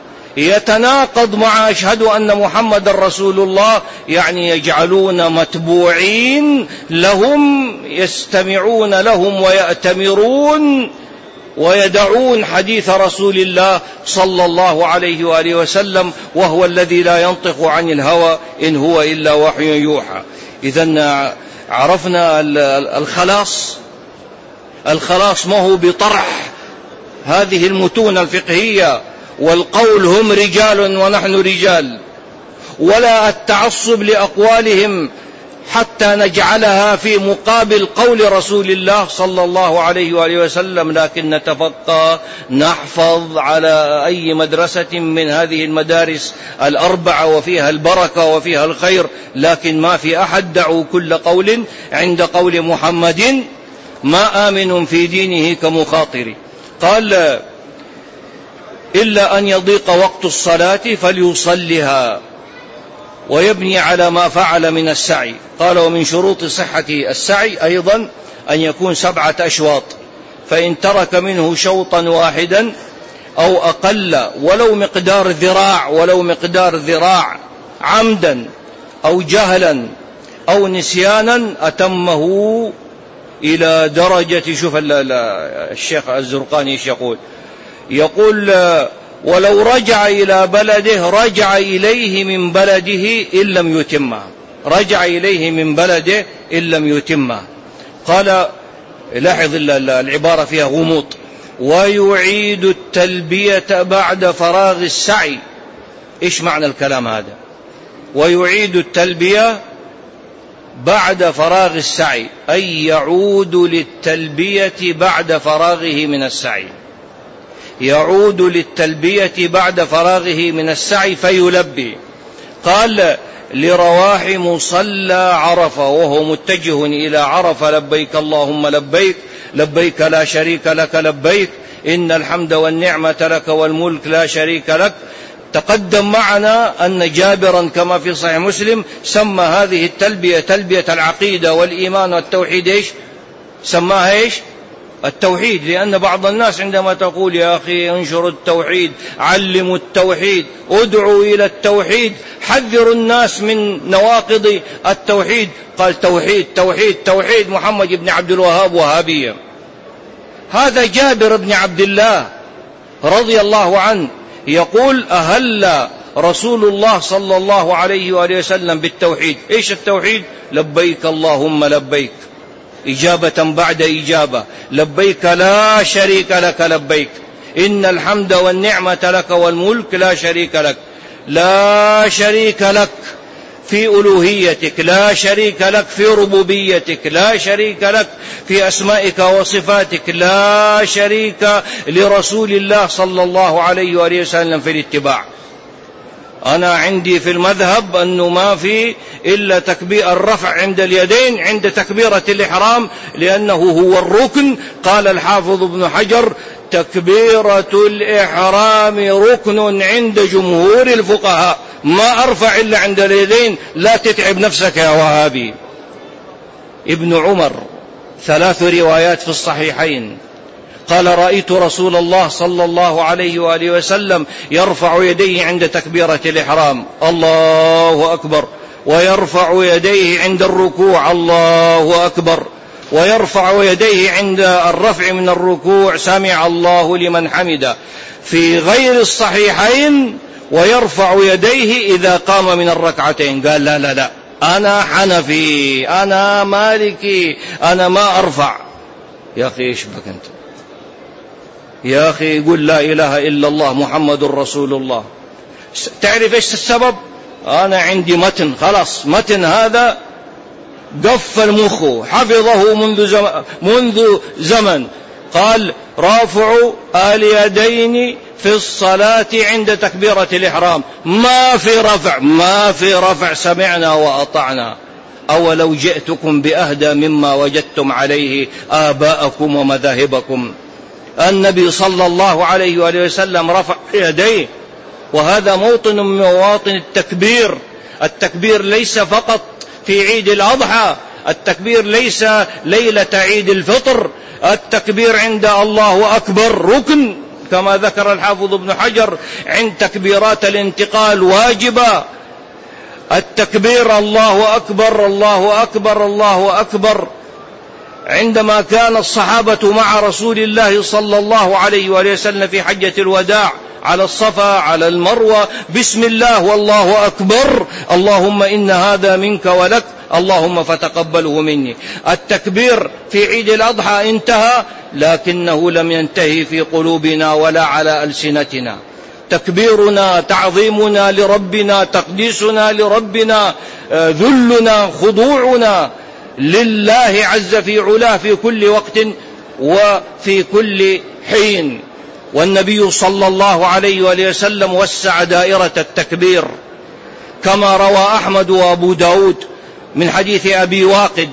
يتناقض مع أشهد أن محمد رسول الله، يعني يجعلون متبوعين لهم يستمعون لهم ويأتمرون ويدعون حديث رسول الله صلى الله عليه وآله وسلم، وهو الذي لا ينطق عن الهوى إن هو إلا وحي يوحى. إذن عرفنا الخلاص. الخلاص ما هو بطرح هذه المتون الفقهية والقول هم رجال ونحن رجال، ولا التعصب لأقوالهم حتى نجعلها في مقابل قول رسول الله صلى الله عليه وآله وسلم، لكن نتفقه نحفظ على أي مدرسة من هذه المدارس الأربعة، وفيها البركة وفيها الخير، لكن ما في أحد دعوا كل قول عند قول محمد ما آمن في دينه كمخاطر. قال: إلا أن يضيق وقت الصلاة فليصلها ويبني على ما فعل من السعي. قال: ومن شروط صحة السعي أيضا أن يكون سبعة أشواط، فإن ترك منه شوطا واحدا أو أقل ولو مقدار ذراع ولو مقدار ذراع عمدا أو جهلا أو نسيانا أتمه إلى درجة. شوف الشيخ الزرقاني ايش يقول؟ يقول: ولو رجع إلى بلده رجع إليه من بلده إن لم يتمه، رجع إليه من بلده إن لم يتمه. قال: لاحظ العبارة فيها غموض: ويعيد التلبية بعد فراغ السعي. إيش معنى الكلام هذا؟ ويعيد التلبية بعد فراغ السعي، أي يعود للتلبية بعد فراغه من السعي، يعود للتلبية بعد فراغه من السعي فيلبي. قال: لرواح مصلى عرفة وهو متجه إلى عرفة: لبيك اللهم لبيك، لبيك لا شريك لك لبيك، إن الحمد والنعمة لك والملك لا شريك لك. تقدم معنا أن جابرا كما في صحيح مسلم سمى هذه التلبية تلبية العقيدة والإيمان والتوحيد. إيش سماها؟ إيش التوحيد. لأن بعض الناس عندما تقول: يا أخي انشروا التوحيد، علموا التوحيد، ادعوا إلى التوحيد، حذروا الناس من نواقض التوحيد، قال: توحيد توحيد توحيد، محمد بن عبد الوهاب وهابية. هذا جابر بن عبد الله رضي الله عنه يقول: أهل رسول الله صلى الله عليه وآله وسلم بالتوحيد. إيش التوحيد؟ لبيك اللهم لبيك، إجابة بعد إجابة، لبيك لا شريك لك لبيك، إن الحمد والنعمة لك والملك لا شريك لك. لا شريك لك في ألوهيتك، لا شريك لك في ربوبيتك، لا شريك لك في أسمائك وصفاتك، لا شريك لرسول الله صلى الله عليه وآله وسلم في الاتباع. أنا عندي في المذهب أنه ما في إلا تكبير الرفع عند اليدين عند تكبيرة الإحرام، لأنه هو الركن. قال الحافظ ابن حجر: تكبيرة الإحرام ركن عند جمهور الفقهاء، ما أرفع إلا عند اليدين، لا تتعب نفسك يا وهابي. ابن عمر ثلاث روايات في الصحيحين قال: رأيت رسول الله صلى الله عليه وآله وسلم يرفع يديه عند تكبيرة الإحرام الله أكبر، ويرفع يديه عند الركوع الله أكبر، ويرفع يديه عند الرفع من الركوع سمع الله لمن حمده. في غير الصحيحين: ويرفع يديه إذا قام من الركعتين. قال: لا لا لا، أنا حنفي، أنا مالكي، أنا ما أرفع. يا أخي إيش بك أنت؟ يا أخي قل لا إله إلا الله محمد رسول الله. تعرف إيش السبب؟ أنا عندي متن، خلاص متن هذا قفل مخه، حفظه منذ زمن, منذ زمن. قال رافع اليدين في الصلاة عند تكبيرة الإحرام. ما في رفع، ما في رفع، سمعنا وأطعنا. أولو جئتكم بأهدى مما وجدتم عليه آباءكم ومذاهبكم. النبي صلى الله عليه وآله وسلم رفع يديه، وهذا موطن من مواطن التكبير. التكبير ليس فقط في عيد الأضحى، التكبير ليس ليلة عيد الفطر، التكبير عند الله أكبر ركن كما ذكر الحافظ ابن حجر، عند تكبيرات الانتقال واجبة. التكبير الله أكبر الله أكبر الله أكبر. عندما كان الصحابة مع رسول الله صلى الله عليه وآله وسلم في حجة الوداع على الصفا على المروة، بسم الله والله أكبر، اللهم إن هذا منك ولك، اللهم فتقبله مني. التكبير في عيد الأضحى انتهى، لكنه لم ينتهي في قلوبنا ولا على ألسنتنا. تكبيرنا تعظيمنا لربنا، تقديسنا لربنا، ذلنا خضوعنا لله عز في علاه في كل وقت وفي كل حين. والنبي صلى الله عليه وآله وسلم وسع دائرة التكبير كما روى أحمد وأبو داود من حديث أبي واقد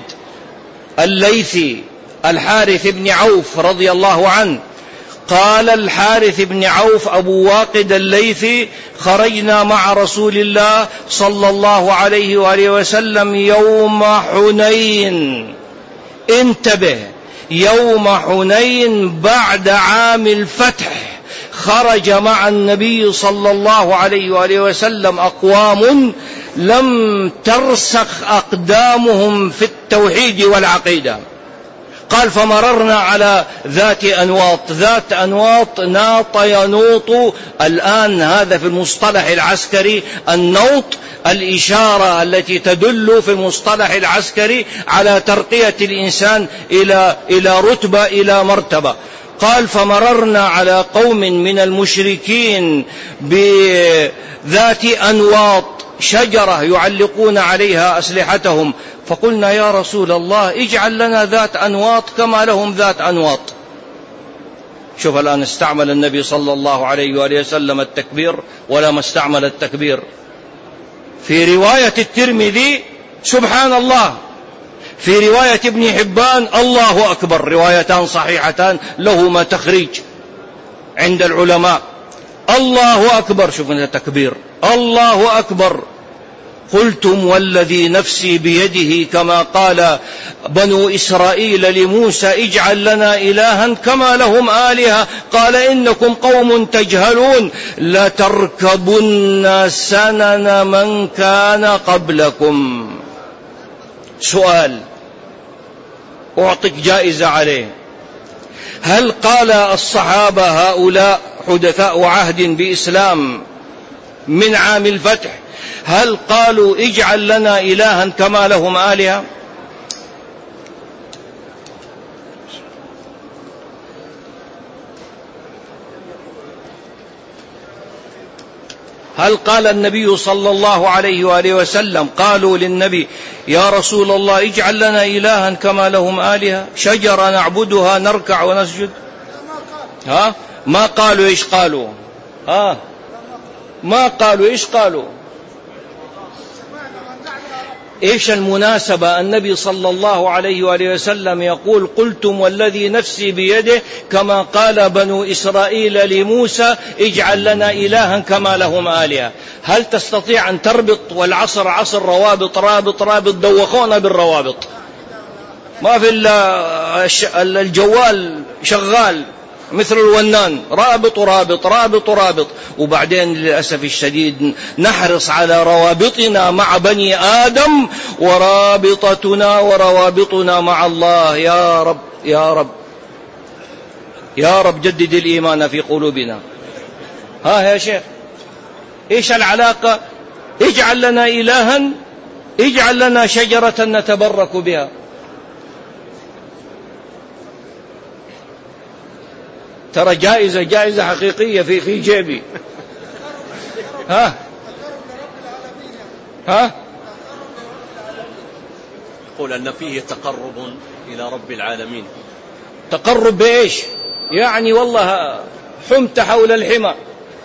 الليثي الحارث بن عوف رضي الله عنه قال الحارث بن عوف أبو واقد الليثي: خرجنا مع رسول الله صلى الله عليه وآله وسلم يوم حنين. انتبه، يوم حنين بعد عام الفتح خرج مع النبي صلى الله عليه وآله وسلم أقوام لم ترسخ أقدامهم في التوحيد والعقيدة. قال: فمررنا على ذات أنواط. ذات أنواط ناط ينوط. الآن هذا في المصطلح العسكري النوط الإشارة التي تدل في المصطلح العسكري على ترقية الإنسان إلى إلى رتبة إلى مرتبة. قال: فمررنا على قوم من المشركين بذات أنواط، شجرة يعلقون عليها أسلحتهم، فقلنا: يا رسول الله اجعل لنا ذات أنواط كما لهم ذات أنواط. شوف الآن استعمل النبي صلى الله عليه وآله وسلم التكبير ولا ما استعمل التكبير. في رواية الترمذي سبحان الله، في رواية ابن حبان الله أكبر، روايتان صحيحتان لهما تخريج عند العلماء. الله أكبر، شوف التكبير الله أكبر. قلتم والذي نفسي بيده كما قال بنو إسرائيل لموسى: اجعل لنا إلها كما لهم آلهة. قال: إنكم قوم تجهلون لتركبن سنن من كان قبلكم. سؤال أعطيك جائزة عليه: هل قال الصحابة هؤلاء حدثاء عهد بإسلام من عام الفتح، هل قالوا اجعل لنا إلها كما لهم آلهة؟ هل قال النبي صلى الله عليه وآله وسلم قالوا للنبي: يا رسول الله اجعل لنا إلها كما لهم آلهة، شجرة نعبدها نركع ونسجد؟ ها؟ ما قالوا. إيش قالوا؟ ها؟ ما قالوا. إيش قالوا؟ إيش المناسبة؟ النبي صلى الله عليه وآله وسلم يقول: قلتم والذي نفسي بيده كما قال بنو إسرائيل لموسى اجعل لنا إلها كما لهم آلهة. هل تستطيع أن تربط؟ والعصر عصر روابط رابط رابط، دوخونا بالروابط، ما في الجوال شغال مثل الونان، رابط رابط رابط رابط. وبعدين للأسف الشديد نحرص على روابطنا مع بني آدم ورابطتنا وروابطنا مع الله. يا رب يا رب يا رب جدد الإيمان في قلوبنا. ها يا شيخ، إيش العلاقة؟ اجعل لنا إلها اجعل لنا شجرة نتبرك بها. ترى جائزة جائزة حقيقية في في جيبي. ها ها يقول أن فيه تقرب إلى رب العالمين. تقرب بإيش؟ يعني والله حمت حول الحمى.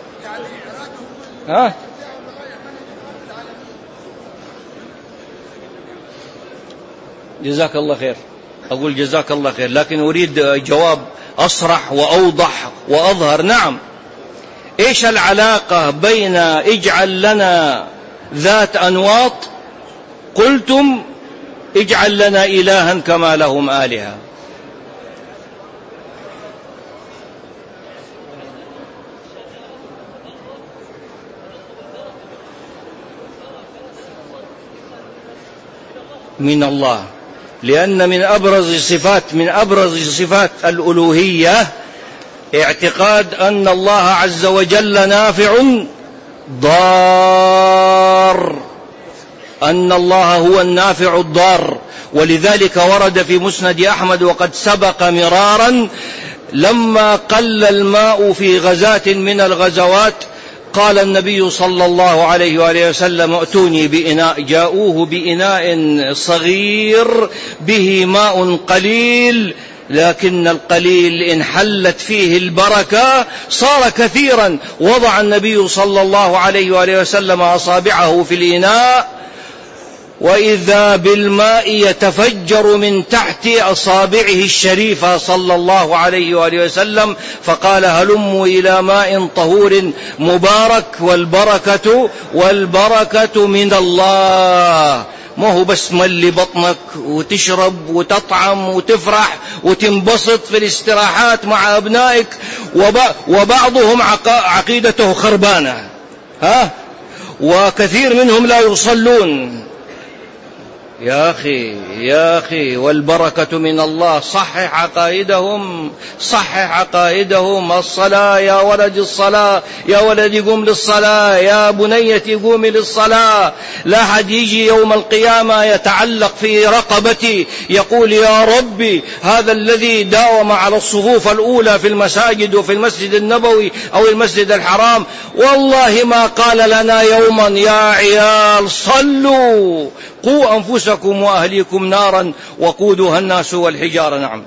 ها جزاك الله خير. أقول جزاك الله خير، لكن أريد جواب أصرح وأوضح وأظهر. نعم، إيش العلاقة بين اجعل لنا ذات أنواط قلتم اجعل لنا إلها كما لهم آلهة؟ من الله، لأن من أبرز صفات من أبرز صفات الألوهية اعتقاد أن الله عز وجل نافع ضار، أن الله هو النافع الضار. ولذلك ورد في مسند أحمد وقد سبق مرارا لما قل الماء في غزاة من الغزوات قال النبي صلى الله عليه وآله وسلم ائتوني بإناء، جاءوه بإناء صغير به ماء قليل، لكن القليل إن حلت فيه البركة صار كثيرا. وضع النبي صلى الله عليه وآله وسلم أصابعه في الإناء وإذا بالماء يتفجر من تحت أصابعه الشريفة صلى الله عليه وآله وسلم، فقال هلموا إلى ماء طهور مبارك، والبركة والبركة من الله. ما هو بس ملي بطنك وتشرب وتطعم وتفرح وتنبسط في الاستراحات مع أبنائك، وبعضهم عقيدته خربانة، ها، وكثير منهم لا يصلون. يا أخي يا أخي والبركة من الله. صحح عقائدهم، صحح عقائدهم. الصلاة يا ولد، الصلاة يا ولد قوم للصلاة، يا بنيتي قومي للصلاة. لا أحد يجي يوم القيامة يتعلق في رقبتي يقول يا ربي هذا الذي داوم على الصفوف الأولى في المساجد وفي المسجد النبوي أو المسجد الحرام والله ما قال لنا يوما يا عيال صلوا قوا أنفسكم وأهليكم نارا وقودها الناس والحجارة. نعم.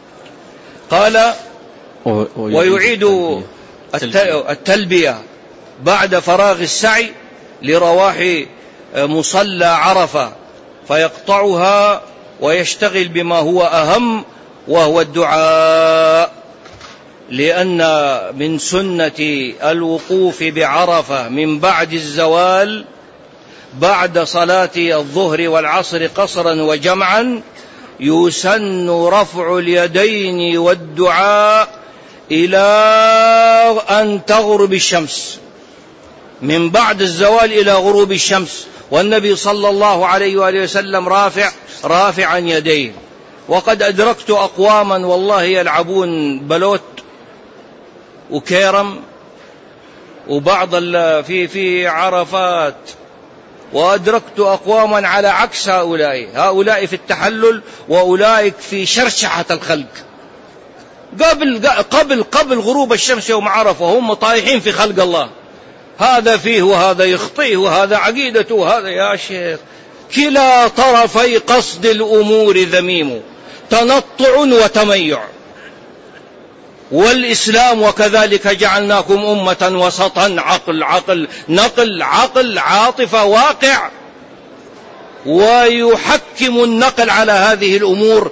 قال ويعيد التلبية بعد فراغ السعي لرواح مصلى عرفة فيقطعها ويشتغل بما هو أهم وهو الدعاء، لأن من سنة الوقوف بعرفة من بعد الزوال بعد صلاة الظهر والعصر قصرا وجمعا يسن رفع اليدين والدعاء إلى أن تغرب الشمس، من بعد الزوال إلى غروب الشمس، والنبي صلى الله عليه وآله وسلم رافع رافعا يديه. وقد أدركت أقواما والله يلعبون بلوت وكيرم وبعض في في عرفات، وأدركت أقواما على عكس هؤلاء، هؤلاء في التحلل وأولئك في شرشحة الخلق قبل قبل قبل غروب الشمس يوم عرفة، وهم طايحين في خلق الله، هذا فيه وهذا يخطئه وهذا عقيدته وهذا. يا شيخ كلا طرفي قصد الأمور ذميم، تنطع وتميع، والإسلام وكذلك جعلناكم أمة وسطا، عقل عقل نقل عقل عاطفة واقع، ويحكم النقل على هذه الأمور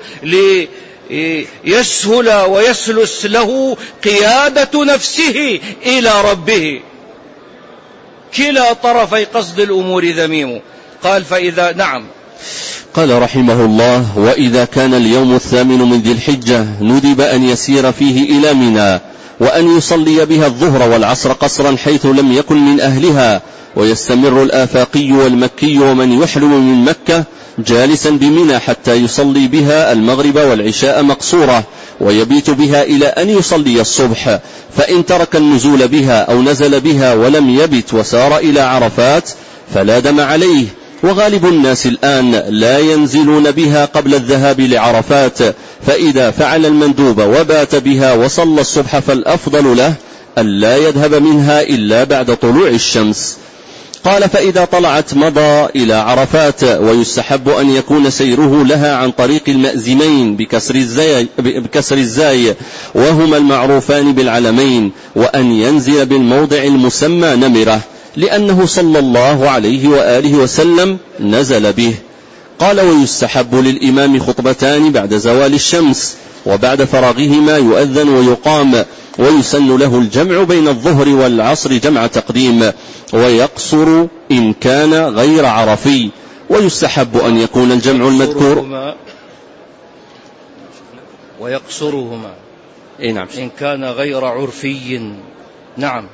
ليسهل ويسلس له قيادة نفسه إلى ربه. كلا طرفي قصد الأمور ذميم. قال فإذا نعم. قال رحمه الله وإذا كان اليوم الثامن من ذي الحجة ندب أن يسير فيه إلى منى وأن يصلي بها الظهر والعصر قصرا حيث لم يكن من أهلها، ويستمر الآفاقي والمكي ومن يحرم من مكة جالسا بمنى حتى يصلي بها المغرب والعشاء مقصورة، ويبيت بها إلى أن يصلي الصبح، فإن ترك النزول بها أو نزل بها ولم يبت وسار إلى عرفات فلا دم عليه، وغالب الناس الآن لا ينزلون بها قبل الذهاب لعرفات، فإذا فعل المندوب وبات بها وصلى الصبح فالأفضل له ألا يذهب منها إلا بعد طلوع الشمس. قال فإذا طلعت مضى إلى عرفات، ويستحب أن يكون سيره لها عن طريق المأزمين بكسر الزاي, بكسر الزاي وهما المعروفان بالعلمين، وأن ينزل بالموضع المسمى نمرة، لأنه صلى الله عليه وآله وسلم نزل به. قال ويستحب للإمام خطبتان بعد زوال الشمس، وبعد فراغهما يؤذن ويقام، ويسن له الجمع بين الظهر والعصر جمع تقديم، ويقصر إن كان غير عرفي. ويستحب أن يكون الجمع المذكور ويقصرهما إيه نعم إن كان غير عرفي. نعم.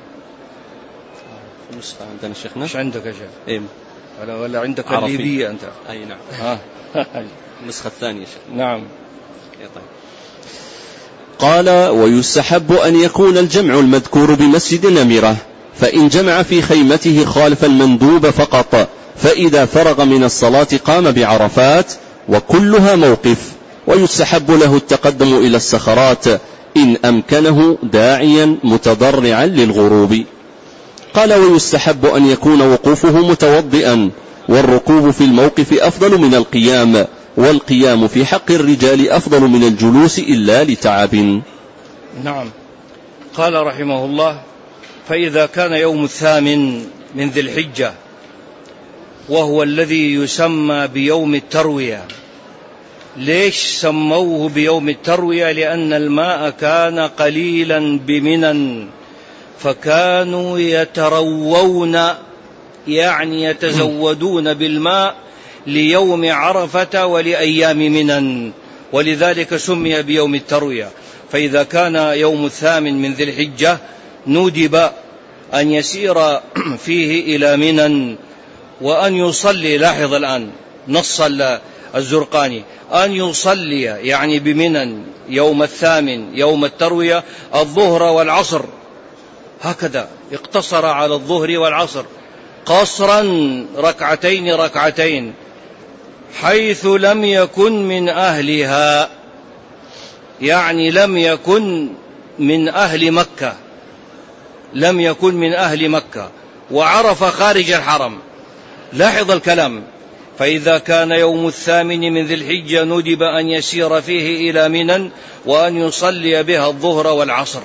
عندنا شيخنا مش عندك يا شيخ إيه؟ ولا, ولا عندك الليبية أنت؟ أي نعم. ها. النسخة الثانية شيخ. نعم. طيب. قال ويستحب أن يكون الجمع المذكور بمسجد نمرة، فإن جمع في خيمته خالف المندوب فقط، فإذا فرغ من الصلاة قام بعرفات، وكلها موقف. ويستحب له التقدم إلى الصخرات إن أمكنه داعيا متضرعا للغروب. قال ويستحب أن يكون وقوفه متوضئا، والركوب في الموقف أفضل من القيام، والقيام في حق الرجال أفضل من الجلوس إلا لتعب. نعم. قال رحمه الله فإذا كان يوم الثامن من ذي الحجة، وهو الذي يسمى بيوم التروية. ليش سموه بيوم التروية؟ لأن الماء كان قليلا بمنى، فكانوا يتروون يعني يتزودون بالماء ليوم عرفة ولأيام منى، ولذلك سمي بيوم التروية. فإذا كان يوم الثامن من ذي الحجة ندب أن يسير فيه إلى منى وأن يصلي. لاحظ الآن نص الزرقاني أن يصلي يعني بمنى يوم الثامن يوم التروية الظهر والعصر، هكذا اقتصر على الظهر والعصر قصرا ركعتين ركعتين، حيث لم يكن من أهلها، يعني لم يكن من أهل مكة، لم يكن من أهل مكة، وعرف خارج الحرم. لاحظ الكلام. فإذا كان يوم الثامن من ذي الحجة ندب أن يسير فيه إلى منى وأن يصلي بها الظهر والعصر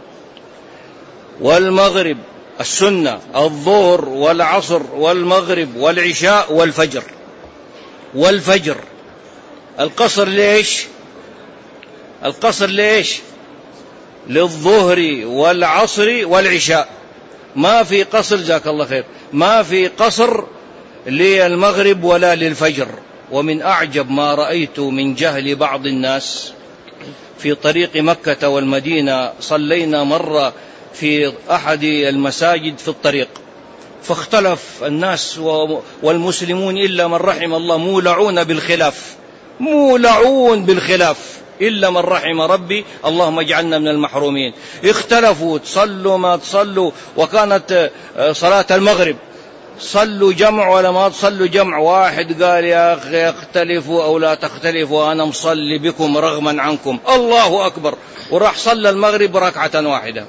والمغرب، السنة الظهر والعصر والمغرب والعشاء والفجر. والفجر القصر ليش؟ القصر ليش؟ للظهر والعصر والعشاء، ما في قصر، جزاك الله خير، ما في قصر للمغرب ولا للفجر. ومن أعجب ما رأيت من جهل بعض الناس في طريق مكة والمدينة، صلينا مرة في أحد المساجد في الطريق، فاختلف الناس والمسلمون إلا من رحم الله مولعون بالخلاف، مولعون بالخلاف إلا من رحم ربي، اللهم اجعلنا من المحرومين. اختلفوا تصلوا ما تصلوا، وكانت صلاة المغرب صلوا جمع ولا ما تصلوا جمع. واحد قال يا أخي اختلفوا أو لا تختلفوا أنا مصلي بكم رغما عنكم، الله أكبر، وراح صلى المغرب ركعة واحدة.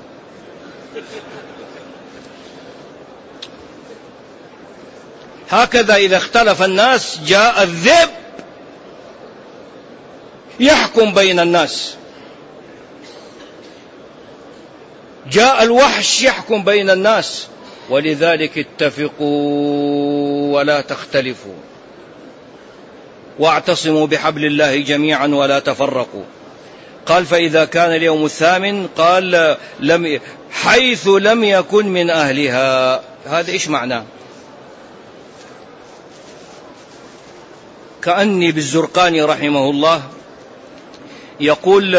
هكذا إذا اختلف الناس جاء الذئب يحكم بين الناس، جاء الوحش يحكم بين الناس. ولذلك اتفقوا ولا تختلفوا واعتصموا بحبل الله جميعا ولا تفرقوا. قال فإذا كان اليوم الثامن قال لم حيث لم يكن من أهلها. هذا إيش معناه؟ كأني بالزرقاني رحمه الله يقول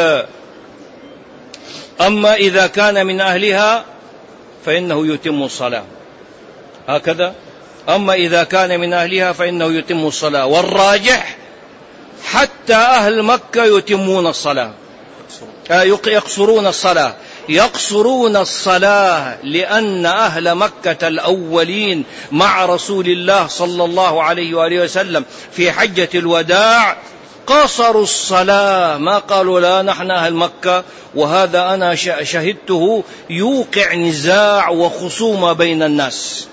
أما إذا كان من أهلها فإنه يتم الصلاة، هكذا. أما إذا كان من أهلها فإنه يتم الصلاة، والراجح حتى أهل مكة يتمون الصلاة، يقصرون الصلاة، يقصرون الصلاة لأن أهل مكة الأولين مع رسول الله صلى الله عليه وآله وسلم في حجة الوداع قصروا الصلاة، ما قالوا لا نحن أهل مكة. وهذا أنا شهدته يوقع نزاع وخصومة بين الناس،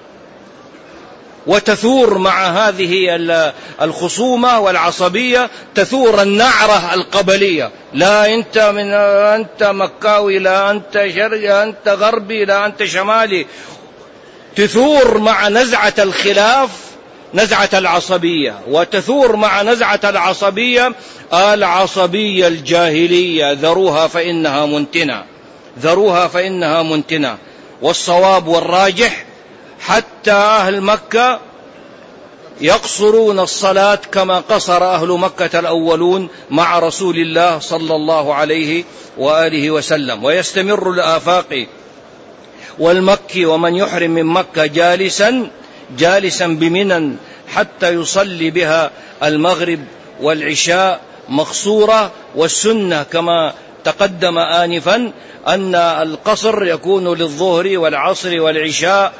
وتثور مع هذه الخصومة والعصبية تثور النعرة القبلية، لا أنت من أنت مكاوي، لا أنت شرقي، أنت غربي، لا أنت شمالي، تثور مع نزعة الخلاف نزعة العصبية، وتثور مع نزعة العصبية العصبية الجاهلية، ذروها فإنها منتنة، ذروها فإنها منتنة. والصواب والراجح حتى أهل مكة يقصرون الصلاة كما قصر أهل مكة الأولون مع رسول الله صلى الله عليه وآله وسلم. ويستمر الآفاقي والمكي ومن يحرم من مكة جالسا جالسا بمنى حتى يصلي بها المغرب والعشاء مقصورة. والسنة كما تقدم آنفا أن القصر يكون للظهر والعصر والعشاء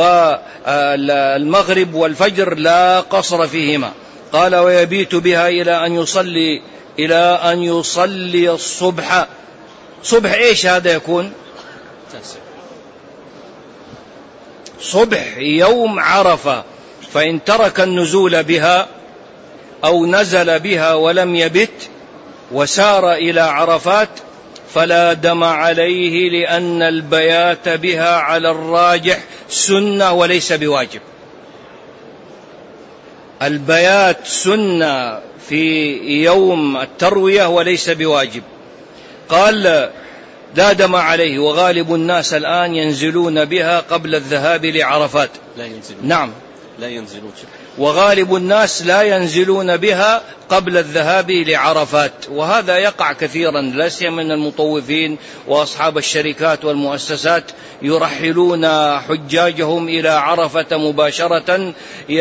والمغرب والفجر لا قصر فيهما. قال ويبيت بها إلى أن يصلي إلى أن يصلي الصبح. صبح إيش هذا يكون؟ صبح يوم عرفة. فإن ترك النزول بها أو نزل بها ولم يبت وسار إلى عرفات فلا دم عليه، لأن البيات بها على الراجح سنة وليس بواجب. البيات سنة في يوم التروية وليس بواجب. قال لا دم عليه. وغالب الناس الآن ينزلون بها قبل الذهاب لعرفات. لا ينزلون. نعم لا ينزلون. وغالب الناس لا ينزلون بها قبل الذهاب لعرفات، وهذا يقع كثيرا لا سيما من المطوفين وأصحاب الشركات والمؤسسات يرحلون حجاجهم إلى عرفة مباشرة،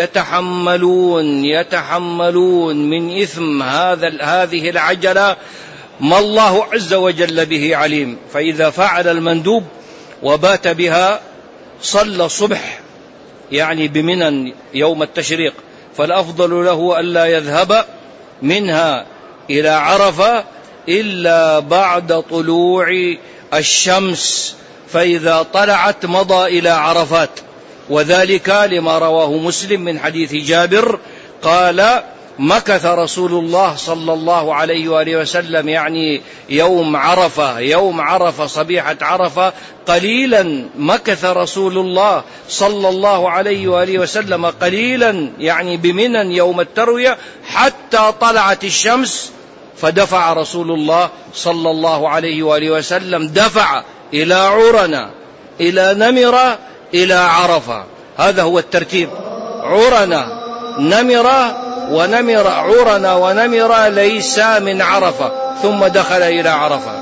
يتحملون يتحملون من إثم هذا هذه العجلة ما الله عز وجل به عليم. فإذا فعل المندوب وبات بها صلى الصبح يعني بمنى يوم التشريق، فالأفضل له ألا يذهب منها إلى عرفة إلا بعد طلوع الشمس، فإذا طلعت مضى إلى عرفات. وذلك لما رواه مسلم من حديث جابر قال مكث رسول الله صلى الله عليه وآله وسلم يعني يوم عرفة يوم عرفة صبيحة عرفة قليلا، مكث رسول الله صلى الله عليه وآله وسلم قليلا يعني بمنى يوم التروية حتى طلعت الشمس، فدفع رسول الله صلى الله عليه وآله وسلم دفع إلى عرنة إلى نمرة إلى عرفة. هذا هو الترتيب، عرنة نمرة ونمر عرنا ونمر ليس من عرفة، ثم دخل إلى عرفة.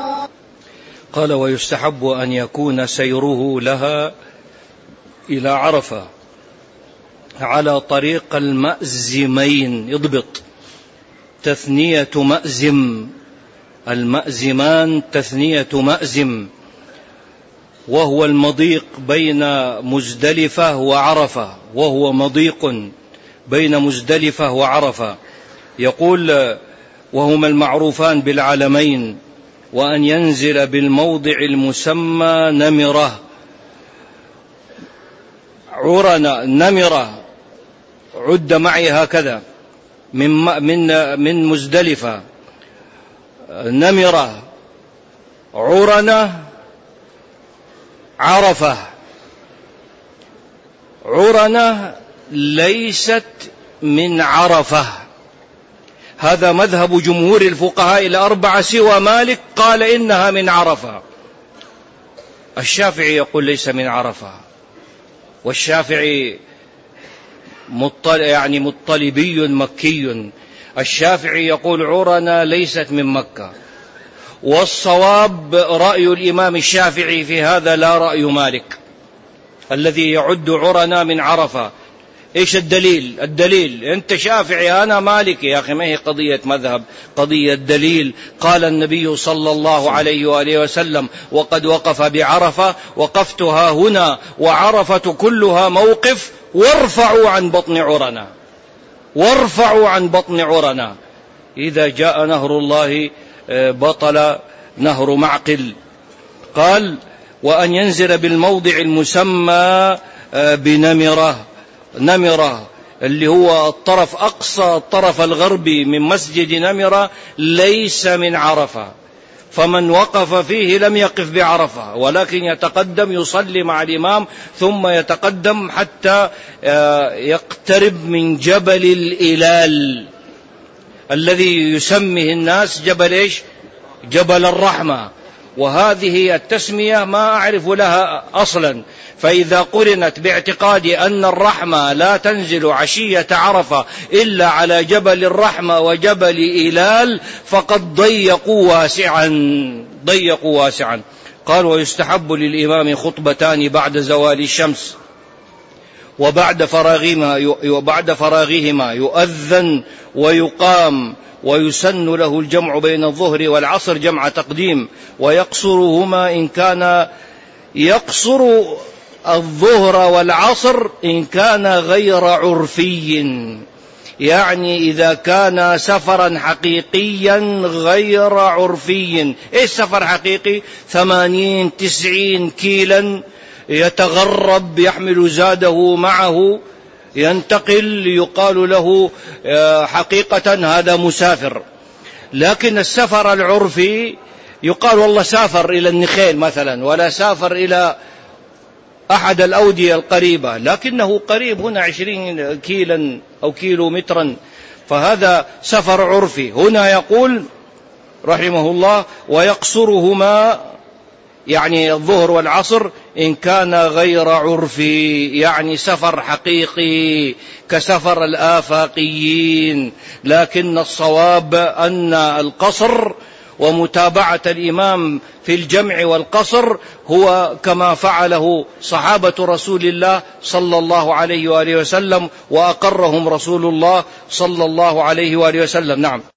قال ويستحب أن يكون سيره لها إلى عرفة على طريق المأزمين. اضبط تثنية مأزم، المأزمان تثنية مأزم، وهو المضيق بين مزدلفة وعرفة، وهو مضيق بين مزدلفة وعرفة. يقول وهما المعروفان بالعلمين، وأن ينزل بالموضع المسمى نمرة عرنا نمرة، عد معي هكذا من من من مزدلفة نمرة عرنا عرفة. عرنا ليست من عرفة، هذا مذهب جمهور الفقهاء الأربعة سوى مالك، قال إنها من عرفة. الشافعي يقول ليس من عرفة، والشافعي مطل يعني مطلبي مكي. الشافعي يقول عرنا ليست من مكة، والصواب رأي الإمام الشافعي في هذا لا رأي مالك الذي يعد عرنا من عرفة، إيش الدليل؟ الدليل أنت شافعي أنا مالكي، يا أخي ما هي قضية مذهب، قضية دليل. قال النبي صلى الله عليه وآله وسلم: وقد وقف بعرفة، وقفتها هنا وعرفة كلها موقف، وارفعوا عن بطن عرنا، وارفعوا عن بطن عرنا. إذا جاء نهر الله بطل نهر معقل. قال: وأن ينزل بالموضع المسمى بنمرة، نمرة اللي هو الطرف أقصى الطرف الغربي من مسجد نمرة، ليس من عرفة، فمن وقف فيه لم يقف بعرفة، ولكن يتقدم يصلي مع الإمام، ثم يتقدم حتى يقترب من جبل الإلال الذي يسميه الناس جبل إيش؟ جبل الرحمة. وهذه التسمية ما أعرف لها أصلا، فإذا قرنت باعتقادي أن الرحمة لا تنزل عشية عرفة إلا على جبل الرحمة وجبل إلال، فقد ضيقوا واسعا، ضيقوا واسعا. قال: ويستحب للإمام خطبتان بعد زوال الشمس، وبعد فراغهما وبعد فراغهما يؤذن ويقام، ويسن له الجمع بين الظهر والعصر جمع تقديم، ويقصرهما إن كان يقصر الظهر والعصر إن كان غير عرفي، يعني إذا كان سفرا حقيقيا غير عرفي. إيش سفر حقيقي؟ ثمانين تسعين كيلا يتغرب، يحمل زاده معه، ينتقل، يقال له حقيقة هذا مسافر. لكن السفر العرفي يقال والله سافر إلى النخيل مثلا، ولا سافر إلى أحد الأودية القريبة، لكنه قريب هنا عشرين كيلا أو كيلو مترا، فهذا سفر عرفي. هنا يقول رحمه الله: ويقصرهما، يعني الظهر والعصر إن كان غير عرفي، يعني سفر حقيقي كسفر الآفاقيين. لكن الصواب أن القصر ومتابعة الإمام في الجمع والقصر هو كما فعله صحابة رسول الله صلى الله عليه وآله وسلم، وأقرهم رسول الله صلى الله عليه وآله وسلم. نعم.